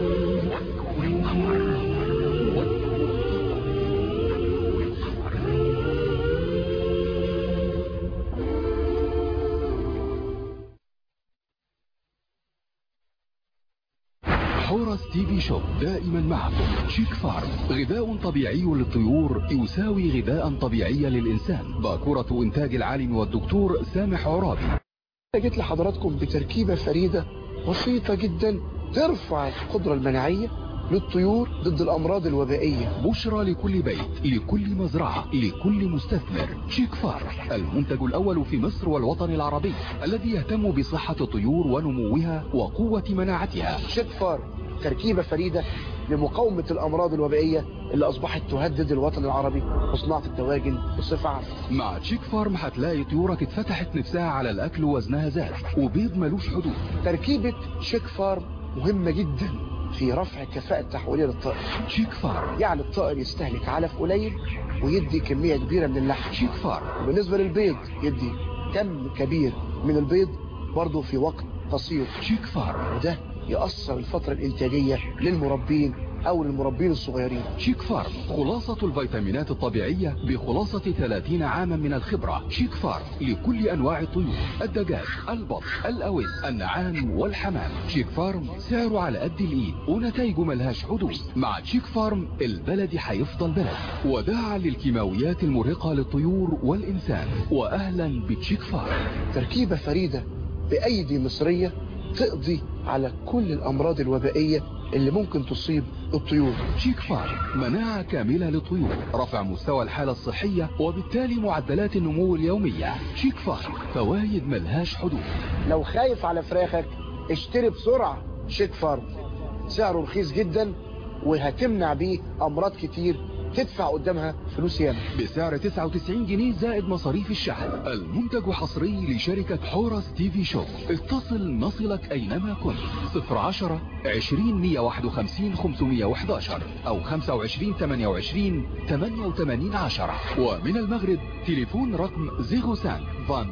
حورس تي في شوب دائما معكم. شيك فارم غذاء طبيعي للطيور يساوي غذاء طبيعي للإنسان. باكورة إنتاج العالم والدكتور سامح عرابي. جيت لحضراتكم بتركيبة فريدة بسيطة جدا ترفع القدرة المناعية للطيور ضد الأمراض الوبائية. بشرى لكل بيت، لكل مزرعة، لكل مستثمر. شيك فارم المنتج الأول في مصر والوطن العربي الذي يهتم بصحة الطيور ونموها وقوة مناعتها. شيك فارم تركيبة فريدة لمقاومة الأمراض الوبائية اللي أصبحت تهدد الوطن العربي وصناعة الدواجن بصفة عامة. مع شيك فارم هتلاقي طيورك اتفتحت نفسها على الأكل ووزنها زاد وبيض ملوش حدود. تركيبة شيك فارم مهمة جدا في رفع الكفاءة التحويلية للطائر. شيك فارم يعني الطائر يستهلك علف قليل ويدي كمية كبيرة من اللحم. شيك فارم بالنسبة للبيض يدي كم كبير من البيض برضه في وقت قصير. شيك فارم وده يأثر الفترة الإنتاجية للمربين أو للمربين الصغيرين. شيك فارم خلاصة الفيتامينات الطبيعية بخلاصة ثلاثين عاما من الخبرة. شيك فارم لكل أنواع الطيور، الدجاج، البط، الأوز، النعام والحمام. شيك فارم سعره على قد الإيد ونتائجه ملهاش حدود. مع شيك فارم البلد هيفضل بلد. وداعا للكيماويات المرهقة للطيور والإنسان. وأهلا بشيك فارم. تركيبة فريدة بأيدي مصرية تقضي على كل الأمراض الوبائية اللي ممكن تصيب الطيور. شيك فارم مناعة كاملة للطيور، رفع مستوى الحالة الصحية وبالتالي معدلات النمو اليومية. شيك فارم فوايد ملهاش حدود. لو خايف على فراخك اشتري بسرعة شيك فارم، سعره رخيص جدا وهتمنع بيه أمراض كتير تدفع قدامها فلوس ياما. بسعر تسعة وتسعين جنيه زائد مصاريف الشحن. المنتج حصري لشركة حورس تي في شوب. اتصل نصلك أينما كنت. صفر عشرة عشرين مية واحد وخمسين خمسمية وحداشر أو خمسة وعشرين ثمانية وعشرين ثمانية وثمانين عشرة. ومن المغرب تليفون رقم صفر خمسة اثنين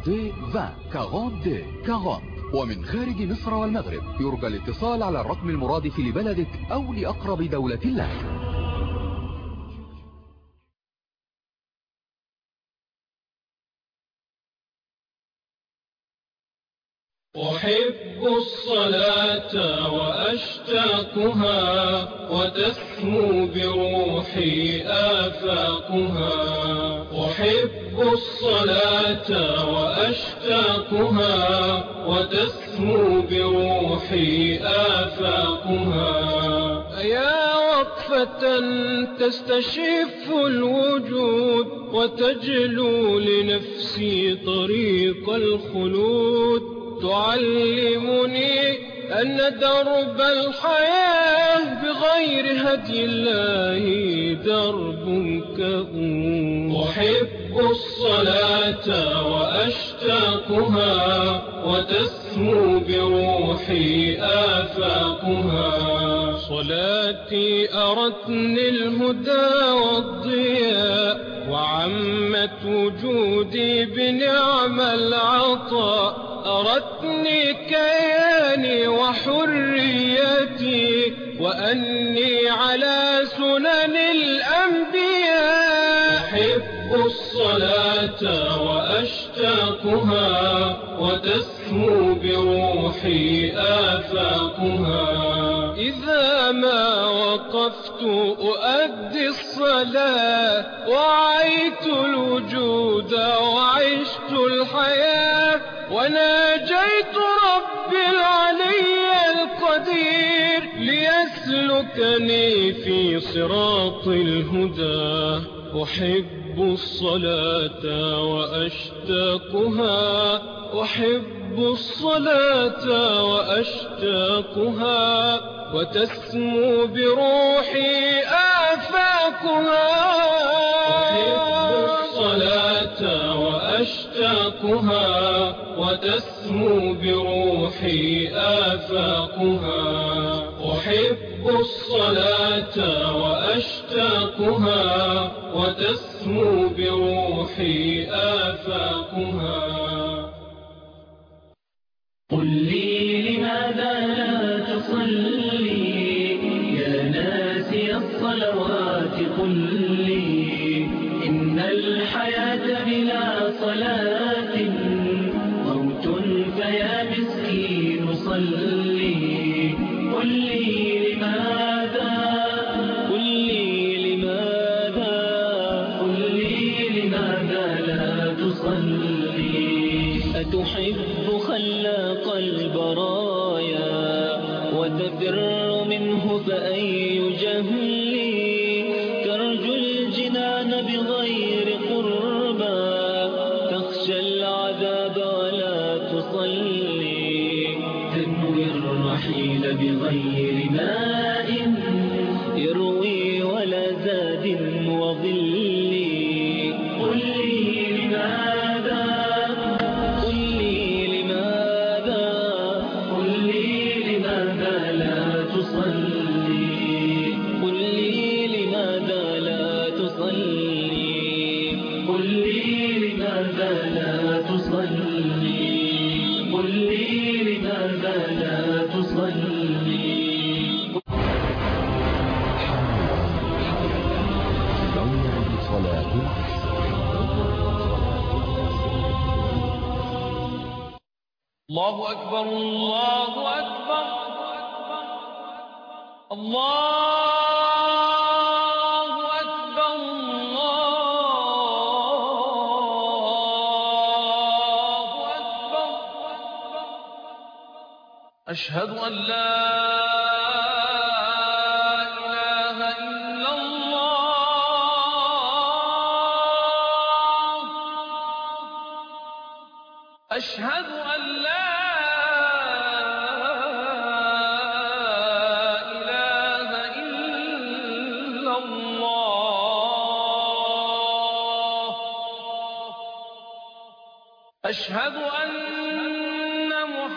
اثنين عشرين أربعين أربعين. ومن خارج مصر والمغرب يرجى الاتصال على الرقم المرادف لبلدك أو لأقرب دولة لك. أحب الصلاة وأشتاقها وتسمو بروحي آفاقها. أحب الصلاة وأشتاقها وتسمو بروحي آفاقها. يا وقفة تستشف الوجود وتجلو لنفسي طريق الخلود، تعلمني أن درب الحياة بغير هدي الله درب كؤوس. أحب الصلاة وأشتاقها وتسمو بروحي آفاقها. صلاتي أرتني الهدى والضياء وعمت وجودي بنعم العطاء، أرتني كياني وحريتي وأني على سنن الأنبياء. أحب الصلاة وأشتاقها وتسمو بروحي آفاقها. إذا ما وقفت أؤدي الصلاة وعيت الوجود وعشت الحياة وناجيت ربي العلي القدير ليسلكني في صراط الهدى. أحب الصلاة وأشتاقها أحب الصلاة وأشتاقها وتسمو بروحي آفاقها. أحب الصلاة وأشتاقها وتسمو بروحي آفاقها. أحب الصلاة وأشتاقها وتسمو بروحي آفاقها. قل لي لماذا لا تصلي يا ناسي الصلوات، قل لي إن الحياة بلا صلاة موت، فيا مسكين صلي. قل لي لماذا قل لي لماذا قل لي لماذا لا تصلي. أتحب خلاق البرايا وتفر منه فأي جهل، ترجو الجنان بغير قربى تخشى العذاب ولا تصلي، تنوي الرحيل بغير ماء يروي ولا زاد وظل. قل لي لماذا قل لي لماذا قل لي لماذا لا تصلي. قل لي لماذا لا تصلي. قل لي لماذا لا تصلي. قل لي لماذا لا تصلي. الله أكبر الله أكبر الله أكبر الله أكبر. أشهد أن لا إله إلا الله. أشهد أن لا إله إلا الله. أشهد أن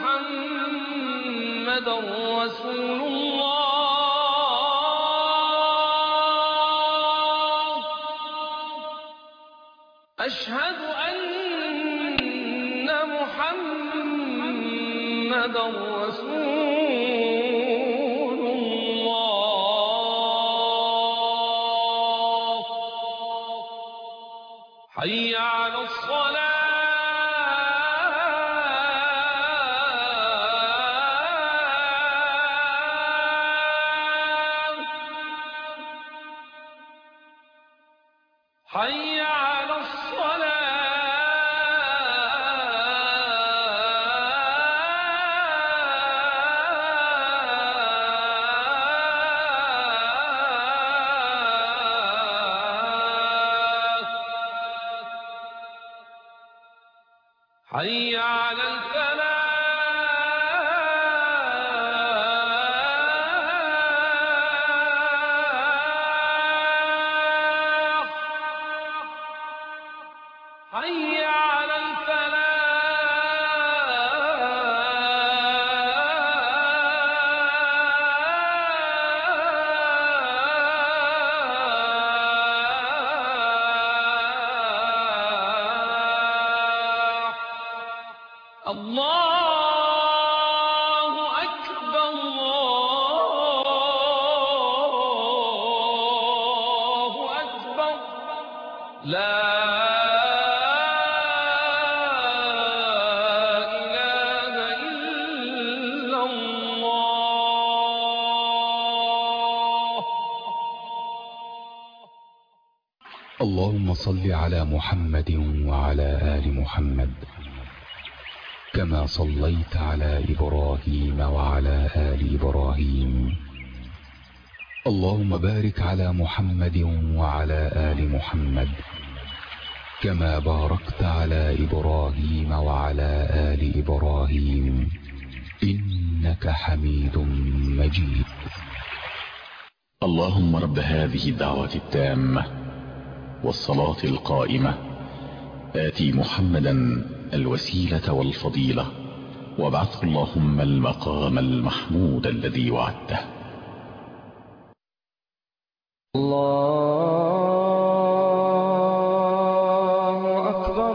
محمدا رسول الله. أشهد أن محمدا رسول الله. حي على الصلاة. حي على الصلاة. حي على الفلاح حي على الفلاح الله أكبر الله أكبر لا اللهم صل على محمد وعلى آل محمد كما صليت على إبراهيم وعلى آل إبراهيم. اللهم بارك على محمد وعلى آل محمد كما باركت على إبراهيم وعلى آل إبراهيم إنك حميد مجيد. اللهم رب هذه الدعوة التامة والصلاة القائمة آتي محمدا الوسيلة والفضيلة وابعثه اللهم المقام المحمود الذي وعدته. الله أكبر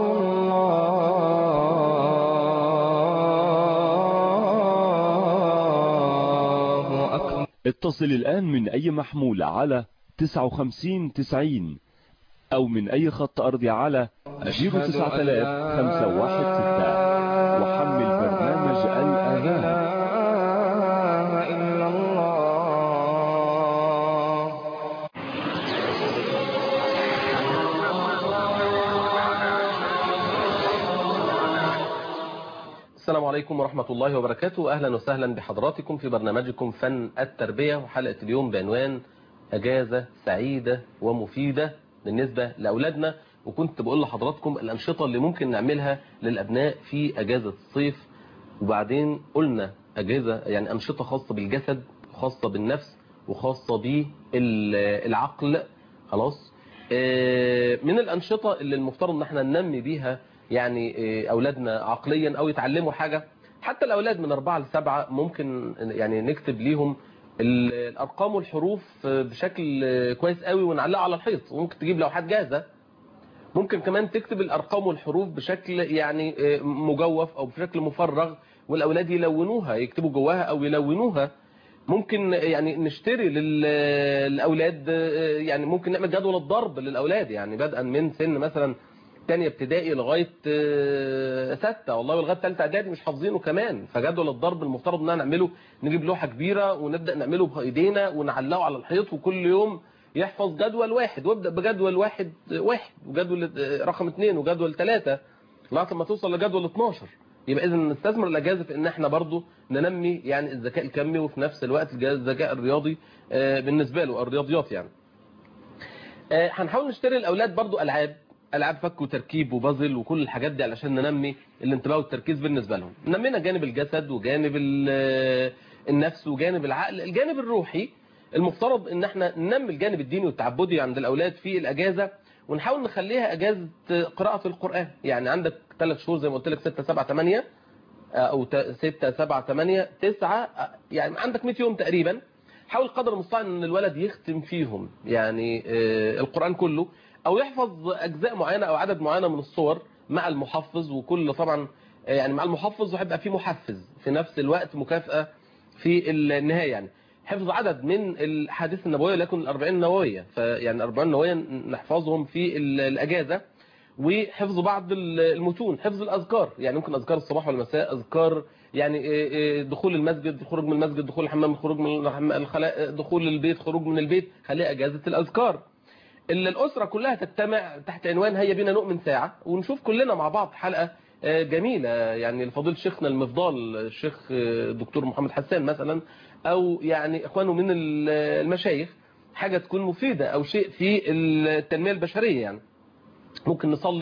الله أكبر. اتصل الآن من أي محمول على تسعة وخمسين تسعين أو من أي خط أرضي على صفر تسعة آلاف خمسة واحد ستة وحمل برنامج الأذان. إلا الله. السلام عليكم ورحمة الله وبركاته. أهلا وسهلا بحضراتكم في برنامجكم فن التربية، وحلقة اليوم بعنوان أجازة سعيدة ومفيدة بالنسبة لأولادنا. وكنت بقول لحضراتكم الأنشطة اللي ممكن نعملها للأبناء في أجازة الصيف، وبعدين قلنا أجازة يعني أنشطة خاصة بالجسد، خاصة بالنفس، وخاصة بالعقل. خلاص، من الأنشطة اللي المفترض ان احنا ننمي بيها يعني أولادنا عقليا أو يتعلموا حاجة. حتى الأولاد من أربعة لسبعة ممكن يعني نكتب ليهم الأرقام والحروف بشكل كويس قوي ونعلقه على الحيط، وممكن تجيب لوحات جاهزة. ممكن كمان تكتب الأرقام والحروف بشكل يعني مجوف أو بشكل مفرغ، والأولاد يلونوها، يكتبوا جواها أو يلونوها. ممكن يعني نشتري للأولاد، يعني ممكن نعمل جدول الضرب للأولاد، يعني بدءا من سن مثلا تانية ابتدائي لغاية ستة، والله ولغاية ثالثة اعدادي مش حافظينه كمان. فجدول الضرب المفترض ان نعمله، نجيب لوحة كبيرة ونبدأ نعمله بإيدينا ونعلقه على الحيط، وكل يوم يحفظ جدول واحد، وابدأ بجدول واحد واحد وجدول رقم اثنين وجدول ثلاثة لغاية ما توصل لجدول اتناشر. يبقى اذا نستثمر الاجازه في ان احنا برضو ننمي يعني الذكاء الكمي، وفي نفس الوقت الذكاء الرياضي بالنسبه له، الرياضيات يعني. هنحاول نشتري الاولاد برضو العاب العاب فك وتركيب وبازل وكل الحاجات دي علشان ننمي الانتباه والتركيز بالنسبه لهم. نمينا جانب الجسد وجانب النفس وجانب العقل. الجانب الروحي المفترض ان احنا ننمي الجانب الديني والتعبدي عند الاولاد في الاجازه، ونحاول نخليها اجازه قراءه القران. يعني عندك ثلاث شهور زي ما قلت لك، ستة سبعة ثمانية او ستة سبعة ثمانية تسعة، يعني عندك مئة يوم تقريبا. حاول قدر المستطاع ان الولد يختم فيهم يعني القران كله، او يحفظ اجزاء معينه او عدد معينه من الصور مع المحفظ. وكل طبعا يعني مع المحفظ وهيبقى في محفز في نفس الوقت، مكافاه في النهايه. يعني حفظ عدد من الحديث النبويه، لكن الأربعين النوويه، فيعني الأربعين النوويه نحفظهم في الاجازه، وحفظ بعض المتون، حفظ الاذكار، يعني ممكن اذكار الصباح والمساء، اذكار يعني دخول المسجد، خروج من المسجد، دخول الحمام، خروج من الخلاء، دخول البيت، خروج من البيت، خليها اجازه الاذكار. اللي الاسره كلها تجتمع تحت عنوان هيا بينا نؤمن ساعه، ونشوف كلنا مع بعض حلقه جميله يعني الفضيل شيخنا المفضال الشيخ الدكتور محمد حسان مثلا، او يعني اخوانه من المشايخ، حاجه تكون مفيده او شيء في التنميه البشريه. يعني ممكن نصلي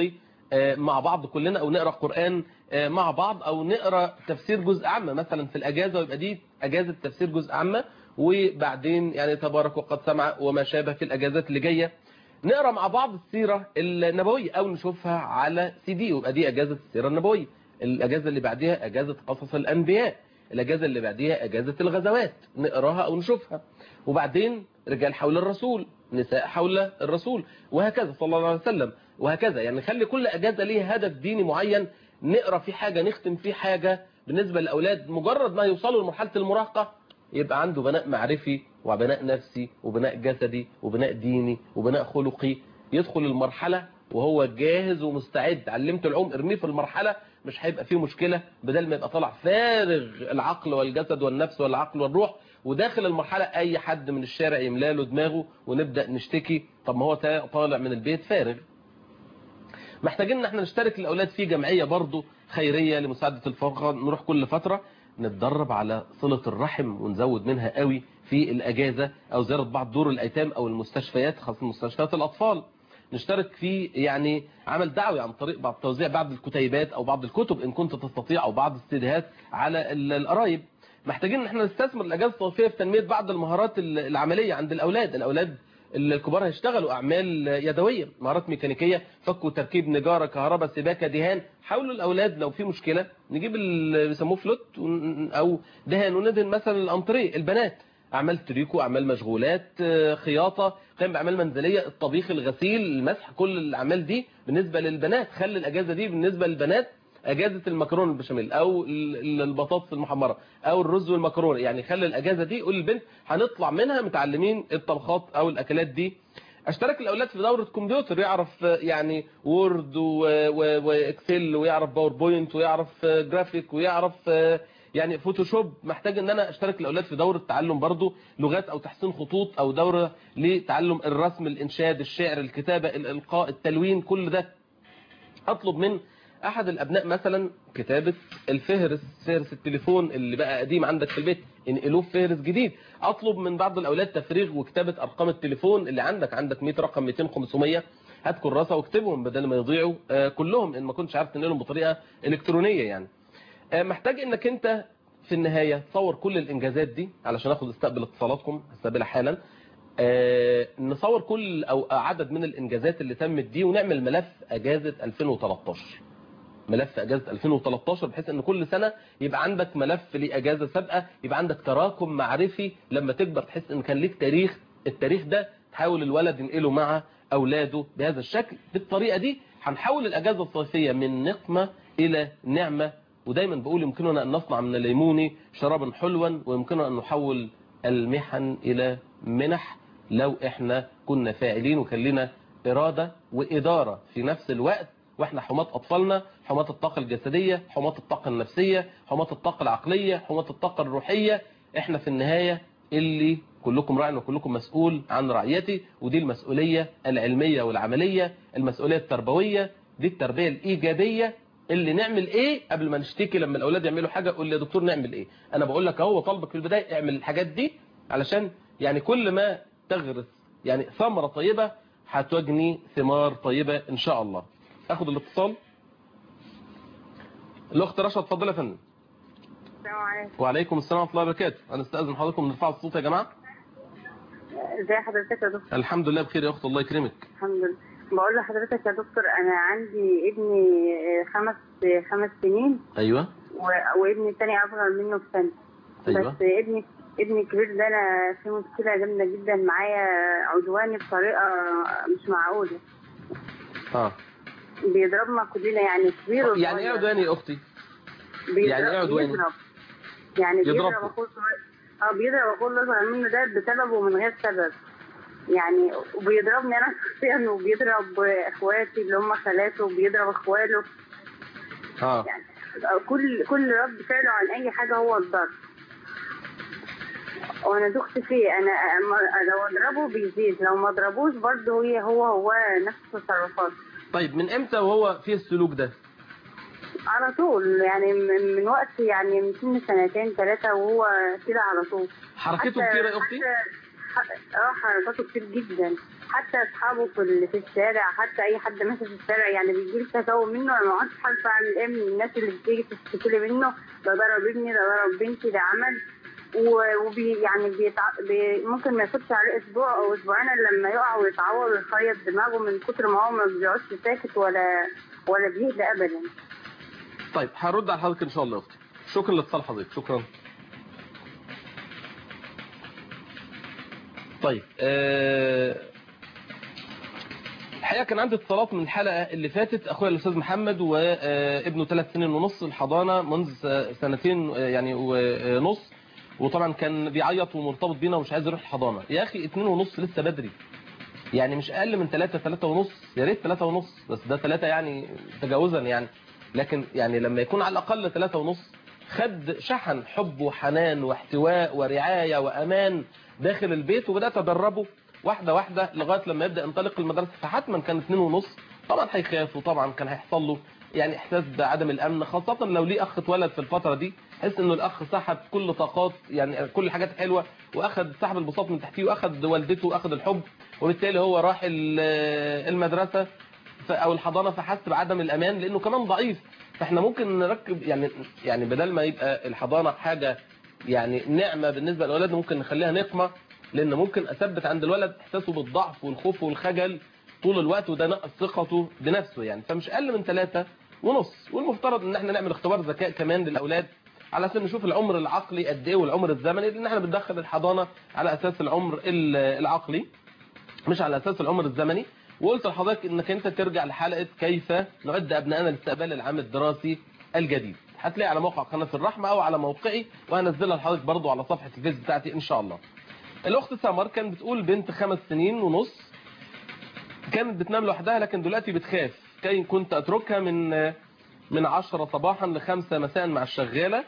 مع بعض كلنا، او نقرا قرآن مع بعض، او نقرا تفسير جزء عامة مثلا في الاجازة، ويبقى دي اجازة تفسير جزء عامة، وبعدين يعني تبارك وقد سمع وما شابه في الاجازات اللي جايه نقرا مع بعض السيره النبويه او نشوفها على سي دي، ويبقى دي اجازه السيره النبويه. الاجازه اللي بعديها اجازه قصص الانبياء، الاجازه اللي بعديها اجازه الغزوات نقراها او نشوفها، وبعدين رجال حول الرسول، نساء حول الرسول، وهكذا صلى الله عليه وسلم، وهكذا. يعني نخلي كل اجازه ليها هدف ديني معين، نقرا فيه حاجه، نختم فيه حاجه. بالنسبه للاولاد مجرد ما يوصلوا لمرحله المراهقه يبقى عنده بناء معرفي وبناء نفسي وبناء جسدي وبناء ديني وبناء خلقي، يدخل المرحلة وهو جاهز ومستعد. علمته العوم ارميه في المرحلة مش هيبقى فيه مشكلة، بدل ما يبقى طالع فارغ العقل والجسد والنفس والعقل والروح، وداخل المرحلة اي حد من الشارع يملاله دماغه ونبدأ نشتكي طب ما هو طالع من البيت فارغ. محتاجين ان احنا نشترك الاولاد في جمعية برضو خيرية لمساعدة الفقراء، نروح كل فترة نتدرب على صلة الرحم ونزود منها قوي في الأجازة، أو زيارة بعض دور الأيتام أو المستشفيات، خاصة مستشفيات الأطفال. نشترك في يعني عمل دعوي عن طريق بعض توزيع بعض الكتيبات أو بعض الكتب إن كنت تستطيع، أو بعض السيديهات على القرايب. محتاجين ان احنا نستثمر الأجازة الصيفية في تنمية بعض المهارات العملية عند الأولاد. الأولاد الكبار هيشتغلوا أعمال يدوية، مهارات ميكانيكية، فك وتركيب، نجارة، كهرباء، سباكة، دهان. حاولوا الأولاد لو في مشكلة نجيب اللي بيسموه فلوت أو دهان وندهن مثلا الأنطريه. البنات أعمال تريكو، أعمال مشغولات، خياطة، قيام بأعمال منزلية، الطبيخ، الغسيل، المسح، كل الأعمال دي بالنسبة للبنات. خلي الأجازة دي بالنسبة للبنات اجازه المكرونه البشاميل او البطاطس المحمره او الرز والمكرونه. يعني خلي الاجازه دي قول للبنت هنطلع منها متعلمين الطبخات او الاكلات دي. اشترك الاولاد في دوره كمبيوتر، يعرف يعني وورد واكسل، ويعرف باوربوينت، ويعرف جرافيك، ويعرف يعني فوتوشوب. محتاج ان انا اشترك الاولاد في دوره تعلم برضو لغات او تحسين خطوط، او دوره لتعلم الرسم، الانشاد، الشعر، الكتابه، الالقاء، التلوين. كل ده اطلب من احد الابناء مثلا كتابة الفهرس، فهرس التليفون اللي بقى قديم عندك في البيت انقلوه في فهرس جديد. اطلب من بعض الاولاد تفريغ وكتابة ارقام التليفون اللي عندك عندك مية رقم، ميتين، خمسمية، هات كراسة واكتبهم بدل ما يضيعوا كلهم ان ما كنتش عارف تنقلهم بطريقة الكترونية. يعني محتاج انك انت في النهاية تصور كل الانجازات دي علشان اخد استقبل اتصالاتكم، هستقبلها حالا. آه نصور كل او عدد من الانجازات اللي تمت دي، ونعمل ملف اجازة ألفين وتلتاشر، ملف اجازة ألفين وتلتاشر، بحيث ان كل سنة يبقى عندك ملف لاجازة سابقة، يبقى عندك تراكم معرفي. لما تكبر تحس ان كان ليك تاريخ، التاريخ ده تحاول الولد ينقله مع اولاده بهذا الشكل. بالطريقة دي هنحول الاجازة الصيفية من نقمة الى نعمة. ودايما بقول يمكننا ان نصنع من الليمون شرابا حلوا، ويمكننا ان نحول المحن الى منح لو احنا كنا فاعلين وكان لنا إرادة وإدارة في نفس الوقت. واحنا حماة أطفالنا، حماة الطاقة الجسدية، حماة الطاقة النفسية، حماة الطاقة العقلية، حماة الطاقة الروحية. احنا في النهاية اللي كلكم راع وكلكم مسؤول عن رعيتي، ودي المسؤولية العلمية والعملية، المسؤولية التربوية، دي التربية الإيجابية. اللي نعمل ايه قبل ما نشتكي لما الأولاد يعملوا حاجة قول لي يا دكتور نعمل ايه. انا بقول لك اهو طالبك في البداية اعمل الحاجات دي، علشان يعني كل ما تغرس يعني ثمرة طيبة هتجني ثمار طيبة ان شاء الله. اخد الاتصال. الاخت رشا اتفضل يا فندم. السلام عليكم. وعليكم السلام ورحمه الله وبركاته. انا استاذن حضراتكم نرفع الصوت يا جماعه. ازي حضرتك يا دكتور؟ الحمد لله بخير يا اخت، الله يكرمك. الحمد لله. بقول لحضرتك يا دكتور انا عندي ابني خمس خمس سنين. ايوه. وابني الثاني اصغر منه بسنه. أيوة. بس ابني ابني الكبير ده انا في مشكله جامده جدا معايا، عدواني بطريقه مش معقوله. اه بيضربنا كلنا يعني كبير وصغير. يعني ايه عدواني يا اختي؟ يعني ايه عدواني؟ بيضرب يعني يضرب. بيضرب اخوه اه بيضرب اخوه الاصغر منه ده بسبب ومن غير سبب يعني. وبيضربني انا شخصيا، وبيضرب اخواتي اللي هم خالاته، وبيضرب اخواله. اه يعني كل كل رد فعله عن اي حاجه هو الضرب. وانا دخت فيه، انا لو اضربه بيزيد، لو ما اضربوش برضه هي هو هو نفس تصرفاته. طيب من امتى وهو فيه السلوك ده؟ على طول يعني من, من وقت يعني من سنتين ثلاثه وهو كده على طول. حركته كتير يا اختي؟ اه حركاته كتير جدا، حتى اصحابه في ال- في الشارع، حتى اي حد ماشي في الشارع يعني بيجي لي تساؤل منه. انا ما عادش عارفه اعمل ايه من الناس اللي بتيجي تشتكي لي منه، ده ضرب ابني، ده ضرب بنتي، ده عمل. و- وبي يعني بيتع... بي ممكن ما ياخدش عليه اسبوع او اسبوعين إلا لما يقع ويتعور ويخيط دماغه من كتر ما هو ما بيقعدش ساكت ولا ولا بيهدى ابدا. طيب هرد على حضرتك ان شاء الله يا اختي. شكرا لاتصال حضرتك، شكرا. طيب أه... الحقيقه كان عندي اتصالات من الحلقه اللي فاتت، اخويا الاستاذ محمد وابنه ثلاث سنين ونص الحضانه منذ سنتين يعني ونص، وطبعا كان بيعيط ومرتبط بينا ومش عايز يروح الحضانه. يا اخي اتنين ونص لسه بدري، يعني مش اقل من ثلاثة ثلاثة ونص، يا ريت ثلاثة ونص، بس ده ثلاثة يعني تجاوزا يعني، لكن يعني لما يكون على الاقل ثلاثة ونص خد شحن حب وحنان واحتواء ورعايه وامان داخل البيت، وبدات ادربه واحده واحده لغايه لما يبدا ينطلق المدرسه. فحتما كان اتنين ونص طبعا هيخاف، وطبعا كان هيحصل له يعني احساس بعدم الامن، خاصه لو ليه اخ اتولد في الفتره دي، حس انه الاخ سحب كل طاقات يعني كل حاجات حلوه، واخد سحب البساط من تحتيه، واخد والدته واخد الحب، وبالتالي هو راح المدرسه او الحضانه فحس بعدم الامان لانه كمان ضعيف. فاحنا ممكن نركب يعني يعني بدل ما يبقى الحضانه حاجه يعني نعمه بالنسبه للاولاد، ممكن نخليها نقمه، لان ممكن اثبت عند الولد احساسه بالضعف والخوف والخجل طول الوقت، وده نقص ثقته بنفسه يعني. فمش اقل من ثلاثة ونص، والمفترض ان احنا نعمل اختبار ذكاء كمان للاولاد على اساس نشوف العمر العقلي قد ايه والعمر الزمني، لان احنا بندخل الحضانه على اساس العمر العقلي مش على اساس العمر الزمني. وقلت لحضرتك انك انت ترجع لحلقه كيف نعد ابنائنا لاستقبال العام الدراسي الجديد، هتلاقي على موقع قناه الرحمه او على موقعي، وهنزلها لحضرتك برضو على صفحه الفيس بتاعتي ان شاء الله. الاخت سمر كانت بتقول بنت خمس سنين ونص كانت بتنام لوحدها، لكن دلوقتي بتخاف، كي كنت اتركها من من عشرة صباحا لخمسة مساء مع الشغاله،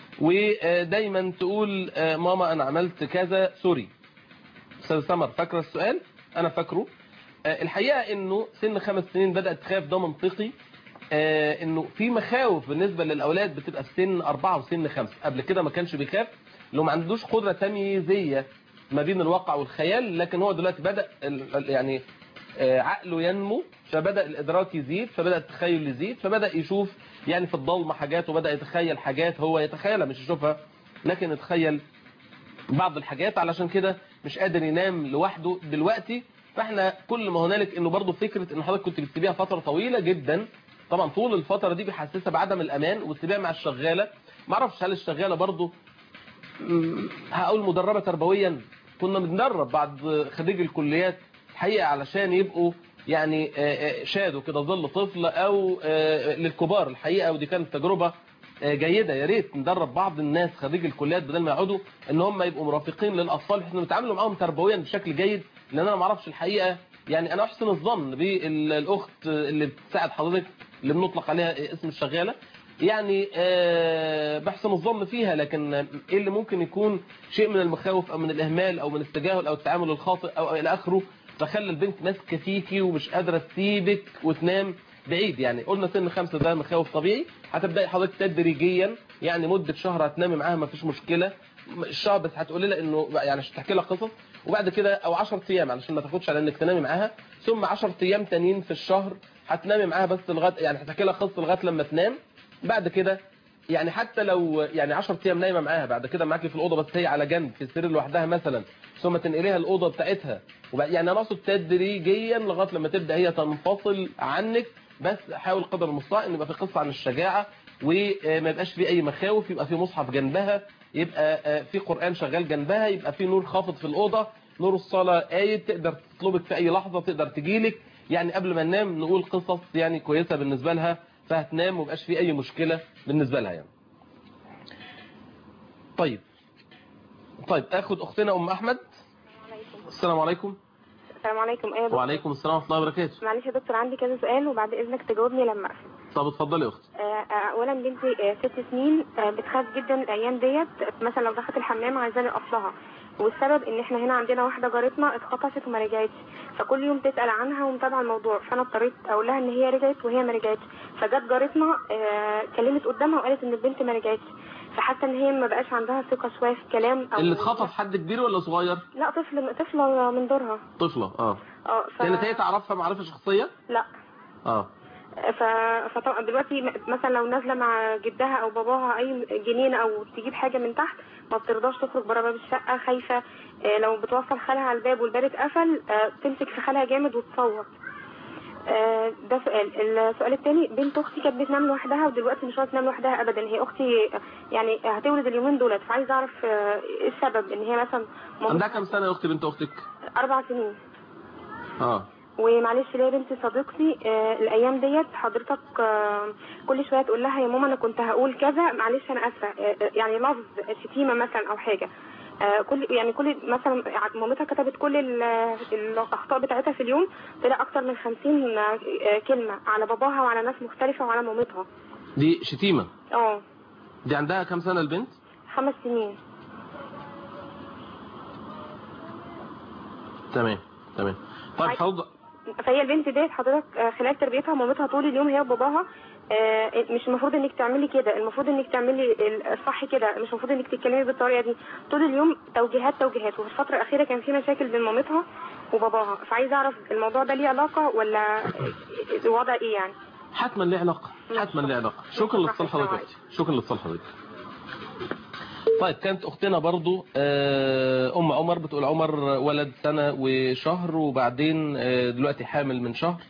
ودايما تقول ماما انا عملت كذا سوري. استاذ سمر فاكره السؤال؟ انا فاكره. الحقيقه انه سن خمس سنين بدات تخاف، ده منطقي، انه في مخاوف بالنسبه للاولاد بتبقى في سن أربعة وسن خمسة. قبل كده ما كانش بيخاف لو ما عندوش قدره تمييزيه ما بين الواقع والخيال، لكن هو دلوقتي بدا يعني عقله ينمو، فبدا الادراك يزيد، فبدا التخيل يزيد، فبدا يشوف يعني في الضلمه حاجات، وبدا يتخيل حاجات هو يتخيلها مش يشوفها، لكن يتخيل بعض الحاجات، علشان كده مش قادر ينام لوحده دلوقتي. فاحنا كل ما هنالك انه برضه فكره ان حضرتك كنت بتسيبيها فتره طويله جدا، طبعا طول الفتره دي بيحسسها بعدم الامان، وتسيبيها مع الشغاله. ما اعرفش هل الشغاله برضه هقول مدربه تربويا، كنا بندرب بعد خريج الكليات الحقيقه علشان يبقوا يعني شادوا كده ظل طفل او للكبار الحقيقه، ودي كانت تجربه جيده. يا ريت ندرب بعض الناس خريج الكليات بدل ما يقعدوا ان هم يبقوا مرافقين للاطفال، احنا نتعاملوا معاهم تربويا بشكل جيد، لان انا ما اعرفش الحقيقه يعني. انا احسن الظن بالاخت اللي بتساعد حضرتك اللي بنطلق عليها اسم الشغاله، يعني أه بحسن الظن فيها، لكن ايه اللي ممكن يكون شيء من المخاوف او من الاهمال او من التجاهل او التعامل الخاطئ او الى اخره، فخلى البنت ماسكه فيكي ومش قادره تسيبك وتنام بعيد. يعني قلنا سن خمسة ده مخاوف طبيعي، هتبداي حضرتك تدريجيا يعني مده شهر هتنامي معاها ما فيش مشكله، الشهر بس هتقولي لها انه يعني عشان تحكي لها قصص، وبعد كده او عشرة ايام علشان ما تاخدش على انك تنامي معاها، ثم عشرة ايام تانيين في الشهر هتنامي معاها بس لغايه يعني هتحكي لها قصه لغايه لما تنام. بعد كده يعني حتى لو يعني عشرة ايام نايمه معاها، بعد كده معاكي في الاوضه بس هي على جنب في السرير لوحدها مثلا، ثم تنقليها الاوضه بتاعتها، يعني انا اقصد تدريجيا لغايه لما تبدا هي تنفصل عنك. بس حاول قدر المستطاع ان يبقى في قصه عن الشجاعه، وما يبقاش في اي مخاوف، يبقى في مصحف جنبها، يبقى في قرآن شغال جنبها، يبقى في نور خافض في الأوضة، نور الصلاة قايد، تقدر تطلبك في أي لحظة، تقدر تجيلك، يعني قبل ما ننام نقول قصص يعني كويسة بالنسبة لها، فهتنام ومبقاش في أي مشكلة بالنسبة لها يعني. طيب طيب اخد أختنا أم أحمد. السلام عليكم. السلام عليكم. ايه يا دكتور؟ وعليكم السلام ورحمة الله وبركاته. معلش يا دكتور عندي كذا سؤال وبعد إذنك تجاوبني لما أقفل. طب اتفضلي يا اختي. اولا بنتي ست سنين بتخاف جدا الايام ديت، مثلا لو دخلت الحمام عايزه نقف لها، والسبب ان احنا هنا عندنا واحده جارتنا اتخطفت وما رجعتش، فكل يوم تسال عنها ومتابعه الموضوع، فانا اضطريت اقول لها ان هي رجعت وهي ما رجعتش، فجت جارتنا كلمت قدامها وقالت ان البنت ما رجعتش، فحاسه ان هي ما بقاش عندها ثقه شويه في الكلام. اللي اتخطف حد كبير ولا صغير؟ لا طفل طفله من دورها. طفله اه اه ف... كانت هي تعرفها معرفه شخصيه؟ لا. اه ف... فطبعا دلوقتي مثلا لو نازله مع جدها او باباها اي جنينه او تجيب حاجه من تحت ما بترضاش تخرج بره باب الشقه، خايفه آه لو بتوصل خالها على الباب والباب اتقفل آه تمسك في خالها جامد وتصوت. آه ده سؤال. السؤال الثاني، بنت اختي كانت بتنام لوحدها ودلوقتي مش راضيه تنام لوحدها ابدا. هي اختي يعني هتولد اليومين دولت، فعايزه اعرف آه ايه السبب. ان هي مثلا عندها كام سنه يا اختي بنت اختك؟ اربع سنين. اه ومعلش ليا بنت صديقتي آه الايام ديت حضرتك آه كل شويه تقول لها يا ماما انا كنت هقول كذا، معلش انا اسفه آه يعني لفظ شتيمه مثلا او حاجه آه كل يعني كل مثلا مامتها كتبت كل الاخطاء بتاعتها في اليوم، طلع اكتر من خمسين آه كلمه على باباها وعلى ناس مختلفه وعلى مامتها. دي شتيمه؟ اه. دي عندها كام سنه البنت؟ خمس سنين. تمام تمام. طيب حوض. فهي البنت ديت حضرتك خلال تربيتها مامتها طول اليوم هي وباباها مش المفروض انك تعملي كده، المفروض انك تعملي الصح كده، مش المفروض انك تتكلمي بالطريقه دي طول اليوم. توجيهات توجيهات. وفي الفتره الاخيره كان في مشاكل بين مامتها وباباها، فعايزه اعرف الموضوع ده ليه علاقه ولا الوضع ايه يعني؟ حتما ليه علاقه، حتما ليه علاقه. شكرا لاتصال حضرتك. شكرا لاتصال حضرتك. طيب كانت اختنا برضو ام عمر بتقول عمر ولد سنة وشهر وبعدين دلوقتي حامل من شهر،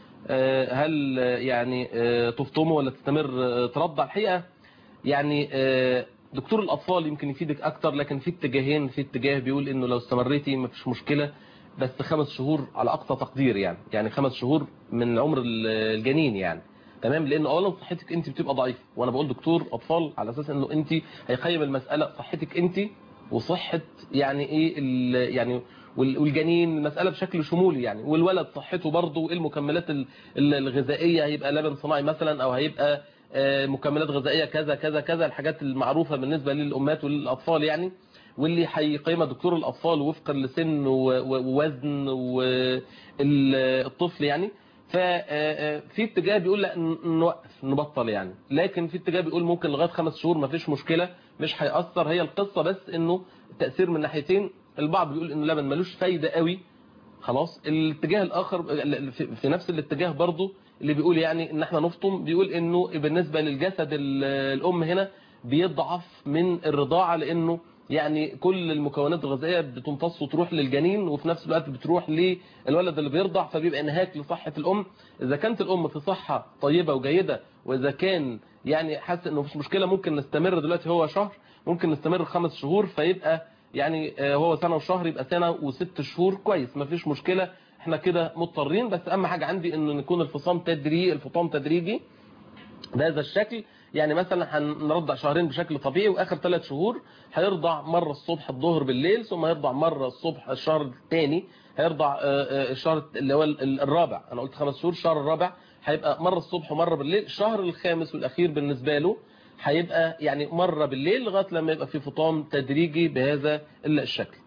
هل يعني تفطمه ولا تستمر ترضع؟ الحقيقة يعني دكتور الاطفال يمكن يفيدك اكتر، لكن في اتجاهين. في اتجاه بيقول انه لو استمريتي ما فيش مشكلة، بس خمس شهور على اقصى تقدير، يعني يعني خمس شهور من عمر الجنين يعني تمام، لان اولا صحتك انت بتبقى ضعيفه، وانا بقول دكتور اطفال على اساس انه انت هيقيم المساله صحتك انت وصحه يعني ايه يعني والجنين، المساله بشكل شمولي يعني، والولد صحته برضه، المكملات الغذائيه هيبقى لبن صناعي مثلا او هيبقى مكملات غذائيه كذا كذا كذا، الحاجات المعروفه بالنسبه للامهات وللاطفال يعني، واللي هيقيمها دكتور الاطفال وفقا لسن ووزن والطفل يعني. ففي اتجاه بيقول لا نوقف نبطل يعني، لكن في اتجاه بيقول ممكن لغايه خمس شهور ما فيش مشكله، مش هيأثر. هي القصه بس انه التأثير من ناحيتين، البعض بيقول ان اللبن ملوش فايده قوي خلاص. الاتجاه الاخر في نفس الاتجاه برضو اللي بيقول يعني ان احنا نفطم، بيقول انه بالنسبه للجسد الام هنا بيضعف من الرضاعه، لانه يعني كل المكونات الغذائيه بتمتص وتروح للجنين وفي نفس الوقت بتروح للولد اللي بيرضع، فبيبقى انهاك لصحه الام. اذا كانت الام في صحه طيبه وجيده، واذا كان يعني حاسس انه مفيش مشكله، ممكن نستمر. دلوقتي هو شهر، ممكن نستمر خمس شهور، فيبقى يعني هو سنه وشهر يبقى سنه وست شهور، كويس مفيش مشكله، احنا كده مضطرين. بس اهم حاجه عندي انه يكون الفصام تدريجي، الفطام تدريجي بهذا الشكل. يعني مثلا هنرضع شهرين بشكل طبيعي، واخر ثلاث شهور هيرضع مره الصبح الظهر بالليل، ثم هيرضع مره الصبح الشهر الثاني، هيرضع الشهر اللي هو الرابع، انا قلت خمس شهور، الشهر الرابع هيبقى مره الصبح ومره بالليل. الشهر الخامس والاخير بالنسبه له هيبقى يعني مره بالليل لغايه لما يبقى في فطام تدريجي بهذا الشكل.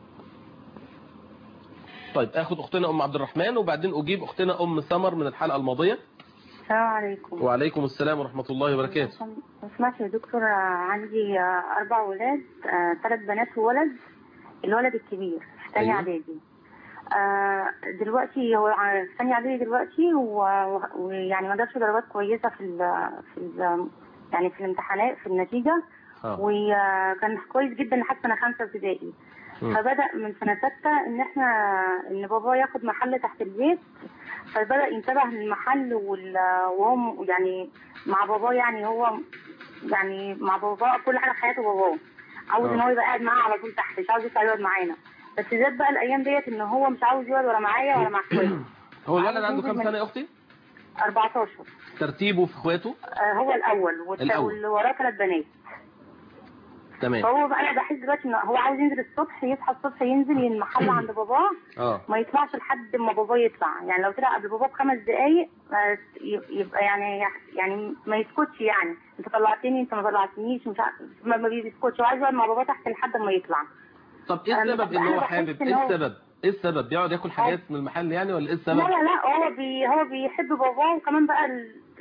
طيب اخد اختنا ام عبد الرحمن وبعدين اجيب اختنا ام سمر من الحلقه الماضيه. السلام عليكم. وعليكم السلام ورحمة الله وبركاته. سمعت يا دكتور، عندي أربع ولاد، ثلاث بنات وولد. الولد الكبير في ثانية إعدادي. دلوقتي هو في ثانية إعدادي دلوقتي، ويعني ما جابش درجات كويسة في ال في ال يعني في الامتحانات في النتيجة، وكان كويس جدا لحد سنة خمسة ابتدائي. فبدأ من سنة ستة ان احنا ان بابا ياخد محل تحت البيت، فبدأ ينتبه للمحل وهم يعني مع بابا، يعني هو يعني مع بابا كل حاجة في حياته بابا، عاوز ان هو يبقى قاعد معاه على طول تحت، مش عاوز يطلع يقعد معانا. بس زاد بقى الايام ديت ان هو مش عاوز يقعد ولا معايا ولا مع اخواتي. هو الولد عنده كام سنة يا اختي؟ أربعتاشر. ترتيبه في اخواته؟ آه هو الاول واللي وراه ثلاث بنات. تمام. فهو بقى انا بحس دلوقتي ان هو عاوز ينزل الصبح، يصحى الصبح ينزل المحل عند باباه، اه ما يطلعش لحد ما باباه يطلع. يعني لو طلع قبل باباه بخمس دقايق يبقى يعني يعني ما يسكتش، يعني انت طلعتني انت ما طلعتنيش، مش ما, ما بيسكتش، هو عايز يقعد مع باباه تحت لحد ما يطلع. طب ايه السبب ان هو حابب؟ ايه السبب؟ ايه السبب؟ بيقعد ياكل حاجات من المحل يعني ولا ايه السبب؟ لا لا لا هو بي هو بيحب باباه، وكمان بقى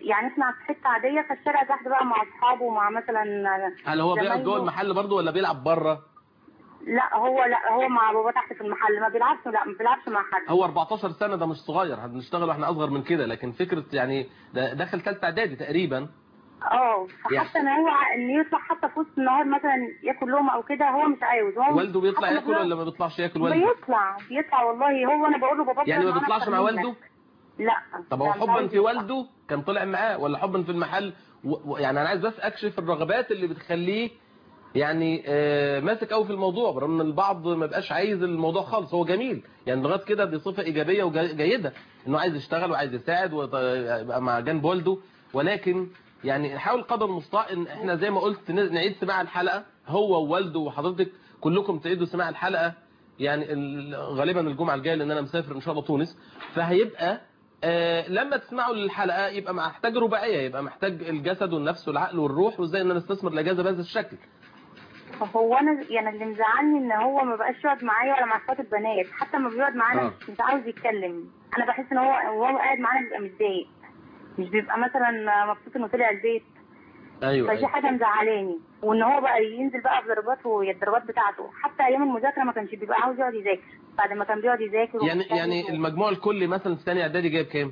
يعني احنا في حته عاديه، فالشارع تحت بقى مع اصحابه ومع مثلا هل هو بيلعب زمايله. جوه المحل برضه ولا بيلعب بره؟ لا هو لا هو مع بابا تحت في المحل، ما بيلعبش لا ما بيلعبش مع حد. هو أربعتاشر سنة، ده مش صغير، هنشتغل واحنا اصغر من كده، لكن فكره يعني ده داخل ثالثه اعدادي تقريبا. اه فحتى ان هو ان يطلع حتى في وسط النهار مثلا ياكل لقمه او كده هو مش عاوز. هو والده بيطلع ياكل ولا ما بيطلعش ياكل والده؟ بيطلع بيطلع والله. هو انا بقول له بابا يعني ما بيطلعش مع والده؟ لا. طب هو حبا في والده كان طلع معاه ولا حبا في المحل؟ و... و... يعني انا عايز بس اكشف الرغبات اللي بتخليه يعني آه ماسك قوي في الموضوع، برغم ان البعض ما بقاش عايز الموضوع خالص. هو جميل يعني لغايه كده، دي صفه ايجابيه وجيده انه عايز يشتغل وعايز يساعد ويبقى مع جنب والده، ولكن يعني نحاول قدر المستطاع ان احنا زي ما قلت نعيد سماع الحلقه، هو ووالده وحضرتك كلكم تعيدوا سماع الحلقه يعني غالبا الجمعه الجايه، لان انا مسافر ان شاء الله تونس. فهيبقى آه لما تسمعوا الحلقه يبقى محتاج رباعيه، يبقى محتاج الجسد والنفس والعقل والروح، وازاي ان انا استثمر الاجازه بهذا الشكل. هو انا يعني اللي مزعلني ان هو ما بقاش يقعد معايا ولا مع اخوات البنات، حتى ما بيقعد معانا آه. مش عاوز يتكلم. انا بحس ان هو وهو قاعد معانا بيبقى متضايق، مش بيبقى مثلا مبسوط انه طلع البيت. ايوه فدي أيوة. حاجه مزعلاني. وان هو بقى ينزل بقى في ضرباته الضربات بتاعته، حتى ايام المذاكره ما كانش بيبقى عاوز يقعد يذاكر بعد ما كان بيقعد يذاكر. يعني يعني المجموع الكلي مثلا في ثانيه اعدادي جايب كام؟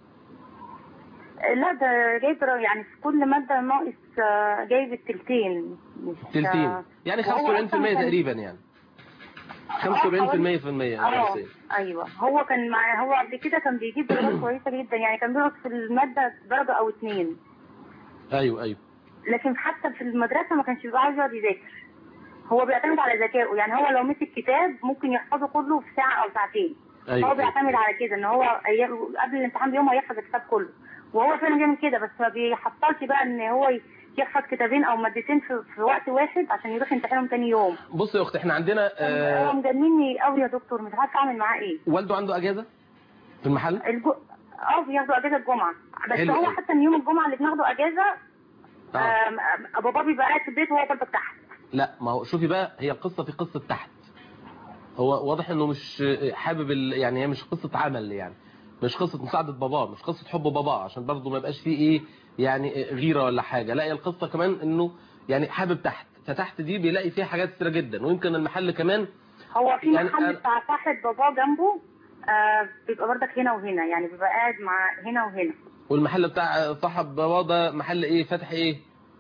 لا ده جايب يعني في كل ماده ناقص جايب التلتين. تلتين يعني خمسة وسبعين بالمية تقريبا، يعني خمسة وسبعين بالمية في المية. اه ايوه. هو كان مع هو قبل كده كان بيجيب درجات كويسه جدا، يعني كان بيقعد في الماده درجه او اتنين. ايوه ايوه. لكن حتى في المدرسه ما كانش بيبقى عاوز يقعد يذاكر. هو بيعتمد على ذكائه، يعني هو لو مسك كتاب ممكن يحفظه كله في ساعه او ساعتين. أيوة هو بيعتمد أيوة. على كده ان هو قبل الامتحان بيوم هيحفظ الكتاب كله، وهو فعلا بيعمل كده، بس ما بيحصلش بقى ان هو يحفظ كتابين او مادتين في, في وقت واحد عشان يروح يمتحنهم تاني يوم. بص يا اختي، احنا عندنا آه هو مجنني قوي يا دكتور، مش عارفه اعمل معاه ايه. والده عنده اجازه في المحل؟ الجو... اه بياخدوا اجازه الجمعه، بس حلو هو حلو. حتى من يوم الجمعه اللي بناخده اجازه آه. آه بابا بيبقى قاعد في البيت وهو برضه تحت. لا ما هو شوفي بقى، هي القصه في قصه تحت. هو واضح انه مش حابب ال... يعني هي مش قصه عمل، يعني مش قصه مساعده باباه، مش قصه حب باباه، عشان برضه ما يبقاش فيه ايه يعني غيره ولا حاجه. لا هي القصه كمان انه يعني حابب تحت، فتحت دي بيلاقي فيها حاجات كتيره جدا، ويمكن المحل كمان هو في يعني محل أنا... بتاع صاحب باباه جنبه آه بيبقى برضك هنا وهنا، يعني بيبقى قاعد مع هنا وهنا. والمحل بتاع صاحب باباه ده محل ايه؟ فاتح ايه؟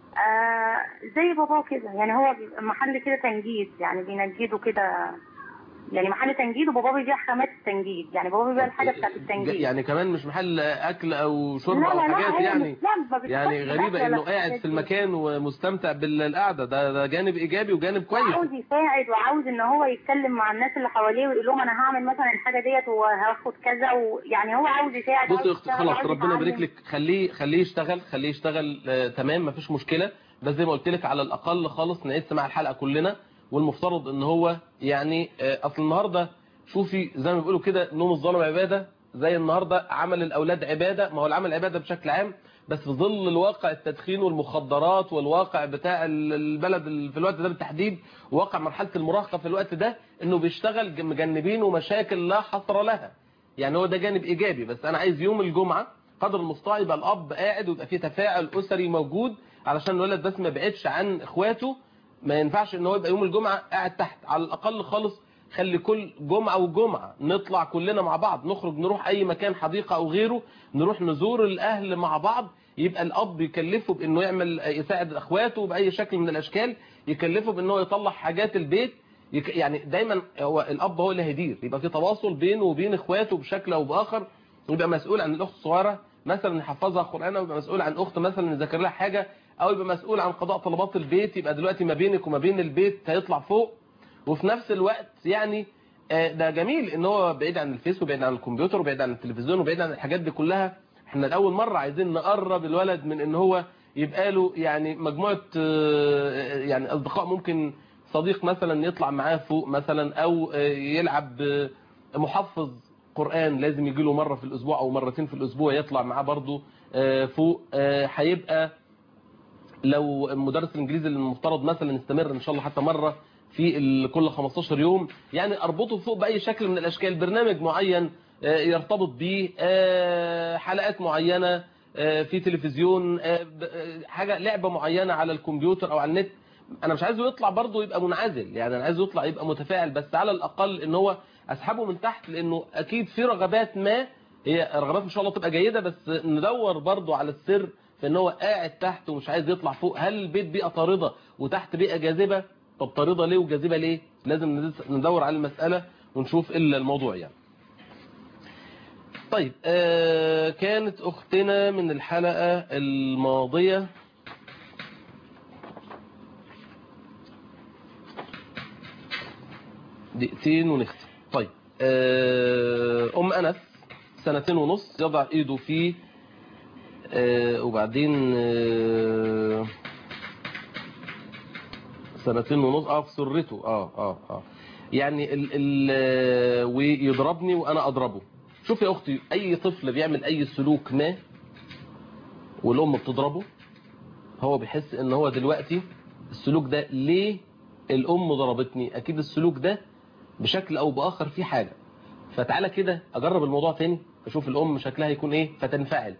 آه زي باباه كده، يعني هو محل كده تنجيد، يعني بينجدوا كده، يعني محل تنجيد وبابا بيبيع خامات التنجيد، يعني بابا بيبيع الحاجه بتاعت التنجيد. يعني كمان مش محل اكل او شرب لا او لا حاجات لا يعني لا يعني غريبه انه قاعد في المكان ومستمتع بالقعده، ده ده جانب ايجابي وجانب كويس. عاوز يساعد وعاوز ان هو يتكلم مع الناس اللي حواليه ويقول لهم انا هعمل مثلا الحاجه ديت وهاخد كذا، ويعني هو عاوز يساعد. بص يا اختي خلاص ربنا يبارك لك، خليه خليه يشتغل خليه يشتغل آه تمام مفيش مشكله، بس زي ما قلت لك على الاقل خالص نعيد سماع الحلقه كلنا، والمفترض ان هو يعني آه اصل النهارده شوفي زي ما بيقولوا كده نوم الظالم عباده، زي النهارده عمل الاولاد عباده، ما هو العمل عباده بشكل عام، بس في ظل الواقع التدخين والمخدرات والواقع بتاع البلد في الوقت ده بالتحديد، وواقع مرحله المراهقه في الوقت ده، انه بيشتغل مجنبين ومشاكل لا حصر لها. يعني هو ده جانب ايجابي، بس انا عايز يوم الجمعه قدر المستطاع يبقى الاب قاعد ويبقى فيه تفاعل اسري موجود، علشان الولد بس ما يبعدش عن اخواته. ما ينفعش ان هو يبقى يوم الجمعه قاعد تحت، على الاقل خالص خلي كل جمعة وجمعة نطلع كلنا مع بعض، نخرج نروح أي مكان حديقة أو غيره، نروح نزور الأهل مع بعض، يبقى الأب يكلفه بأنه يعمل يساعد أخواته بأي شكل من الأشكال، يكلفه بأنه يطلع حاجات البيت، يك يعني دايما هو الأب هو اللي هيدير، يبقى في تواصل بينه وبين إخواته بشكل أو بآخر، يبقى مسؤول عن الأخت الصغيرة مثلا يحفظها قرآن، أو يبقى مسؤول عن أخت مثلا يذاكر لها حاجة، أو يبقى مسؤول عن قضاء طلبات البيت، يبقى دلوقتي ما بينك وما بين البيت هيطلع فوق. وفي نفس الوقت يعني ده جميل ان هو بعيد عن الفيس وبعيد عن الكمبيوتر وبعيد عن التلفزيون وبعيد عن الحاجات دي كلها. احنا لاول مره عايزين نقرب الولد من ان هو يبقى له يعني مجموعه يعني اصدقاء، ممكن صديق مثلا يطلع معاه فوق مثلا، او يلعب محفظ قرآن لازم يجي له مره في الاسبوع او مرتين في الاسبوع يطلع معاه برضه فوق. هيبقى لو مدرس الانجليزي المفترض مثلا يستمر ان شاء الله حتى مره في كل خمستاشر يوم، يعني اربطه فوق باي شكل من الاشكال، برنامج معين يرتبط بيه، حلقات معينه، في تلفزيون، حاجة لعبة معينة على الكمبيوتر او على النت، انا مش عايزه يطلع برضه يبقى منعزل، يعني انا عايزه يطلع يبقى متفاعل، بس على الاقل ان هو اسحبه من تحت، لانه اكيد في رغبات، ما هي رغبات ان شاء الله تبقى جيدة، بس ندور برضه على السر في ان هو قاعد تحت ومش عايز يطلع فوق. هل البيت بيئة طاردة وتحت بيئة جاذبة؟ طب طاردة ليه وجاذبة ليه؟ لازم ندور على المسألة ونشوف الا الموضوع يعني. طيب آه كانت اختنا من الحلقة الماضية دقيقتين ونختم. طيب آه ام انس سنتين ونص، يضع ايده في آه وبعدين آه سنتين ونص اه في سرته اه اه اه يعني ال ال ويضربني وانا اضربه. شوف يا اختي، اي طفل بيعمل اي سلوك ما والام بتضربه، هو بيحس ان هو دلوقتي السلوك ده ليه الام ضربتني، اكيد السلوك ده بشكل او باخر في حاجة. فتعالى كده اجرب الموضوع تاني، اشوف الام شكلها يكون ايه، فتنفعل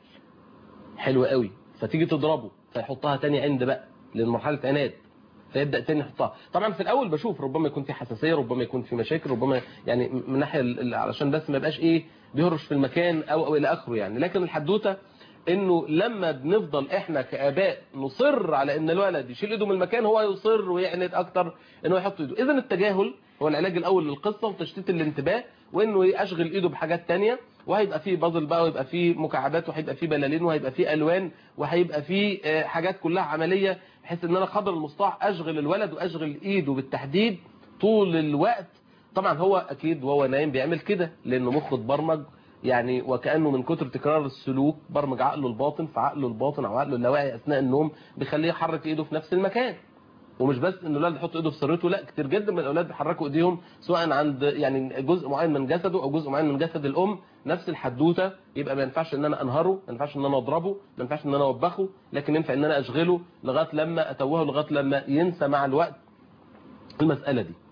حلو قوي، فتيجي تضربه فيحطها تاني عند بقى لان مرحلة عناد، فيبدأ تاني يحطها. طبعا في الاول بشوف ربما يكون في حساسية، ربما يكون في مشاكل، ربما يعني من ناحية علشان بس ما يبقاش ايه بيهرش في المكان او او الى اخره يعني. لكن الحدوتة انه لما بنفضل احنا كآباء نصر على ان الولد يشيل ايده من المكان، هو يصر ويعند اكتر انه يحط ايده. اذا التجاهل هو العلاج الاول للقصة وتشتيت الانتباه، وانه يشغل ايده بحاجات تانية، وهيبقى فيه بازل بقى، وهيبقى فيه مكعبات، وهيبقى فيه بلالين، وهيبقى فيه الوان، وهيبقى فيه حاجات كلها عملية، بحيث ان انا قدر المستطاع اشغل الولد واشغل ايده بالتحديد طول الوقت. طبعا هو اكيد وهو نايم بيعمل كده لانه مخه اتبرمج يعني، وكأنه من كتر تكرار السلوك برمج عقله الباطن، فعقله الباطن او عقله اللاواعي اثناء النوم بيخليه يحرك ايده في نفس المكان. ومش بس ان الاولاد يحط ايده في سرته، لا، كتير جدا من الاولاد بيحركوا ايديهم سواء عند يعني جزء معين من جسده او جزء معين من جسد الام. نفس الحدوته، يبقى ما ينفعش ان انا انهره، ما ينفعش ان انا اضربه، ما ينفعش ان انا اوبخه، لكن ينفع ان انا اشغله لغايه لما اتوهه، لغايه لما ينسى مع الوقت المساله دي.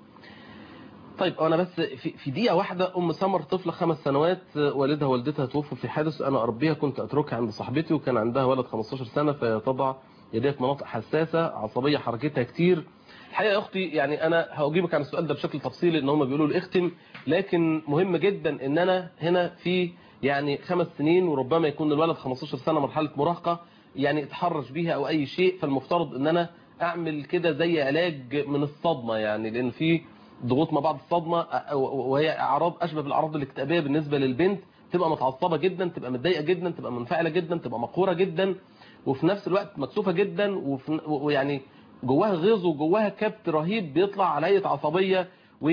طيب انا بس في في دقيقه واحده، ام سمر طفله خمس سنوات، والدها والدتها توفوا في حادث، انا اربيها، كنت اتركها عند صاحبتي، وكان عندها ولد خمستاشر سنه، فتضع يديها في مناطق حساسه، عصبيه، حركتها كتير. الحقيقه يا اختي يعني انا هجيبك عن السؤال ده بشكل تفصيلي، ان هم بيقولوا لي اختم، لكن مهم جدا ان انا هنا في يعني خمس سنين، وربما يكون الولد خمستاشر سنه، مرحله مراهقه يعني اتحرش بيها او اي شيء، فالمفترض ان انا اعمل كده زي علاج من الصدمه يعني، لان في ضغوط ما بعد الصدمه، وهي اعراض اشبه بالاعراض الاكتئابيه بالنسبه للبنت، تبقى متعصبه جدا، تبقى متضايقه جدا، تبقى منفعله جدا، تبقى مقهوره جدا، وفي نفس الوقت مكسوفه جدا، ويعني جواها غيظ وجواها كبت رهيب بيطلع على هيئه عصبيه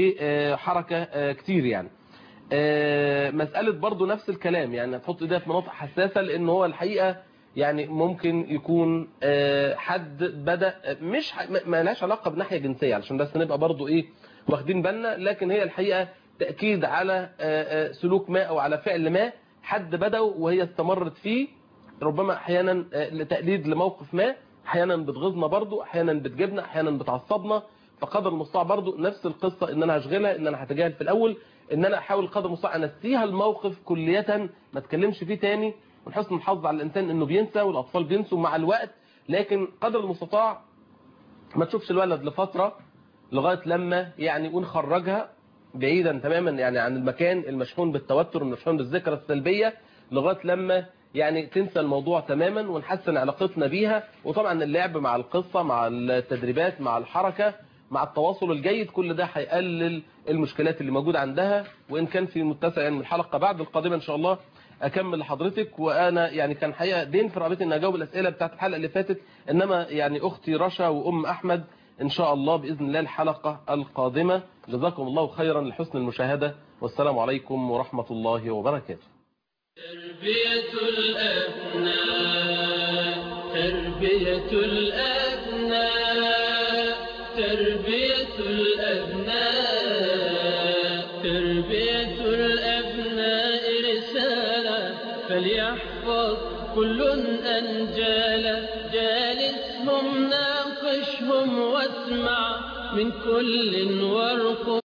وحركه كتير يعني. مساله برضو نفس الكلام يعني، تحط ايديها في مناطق حساسه، لان هو الحقيقه يعني ممكن يكون حد بدأ مش ما لهاش علاقه بناحيه جنسيه، علشان بس نبقى برضو ايه واخدين بالنا، لكن هي الحقيقه تاكيد على سلوك ما او على فعل ما حد بدأ وهي استمرت فيه، ربما احيانا لتقليد لموقف ما، احيانا بتغيظنا برضو، احيانا بتجيبنا، احيانا بتعصبنا، فقدر المستطاع برضو نفس القصه، ان انا هشغلها، ان انا هتجاهل في الاول، ان انا احاول قدر المستطاع انسيها الموقف كليا، ما اتكلمش فيه تاني. من حسن الحظ على الانسان انه بينسى، والاطفال بينسوا مع الوقت، لكن قدر المستطاع ما تشوفش الولد لفتره لغايه لما يعني ونخرجها بعيدا تماما يعني عن المكان المشحون بالتوتر المشحون بالذكرى السلبيه، لغايه لما يعني تنسى الموضوع تماما، ونحسن علاقتنا بيها. وطبعا اللعب مع القصه، مع التدريبات، مع الحركه، مع التواصل الجيد، كل ده هيقلل المشكلات اللي موجوده عندها. وان كان في متسع يعني الحلقه بعد القادمه ان شاء الله اكمل لحضرتك، وانا يعني كان حقيقه دين في رغبتي ان اجاوب الاسئله بتاعت الحلقه اللي فاتت، انما يعني اختي رشا وام احمد ان شاء الله باذن الله الحلقه القادمه. جزاكم الله خيرا لحسن المشاهده، والسلام عليكم ورحمه الله وبركاته. تربيه الابناء تربيه الابناء تربيه الابناء تربيه الابناء رساله، فليحفظ كل أنجالا، جالسهم ناقشهم واسمع من كل ورق.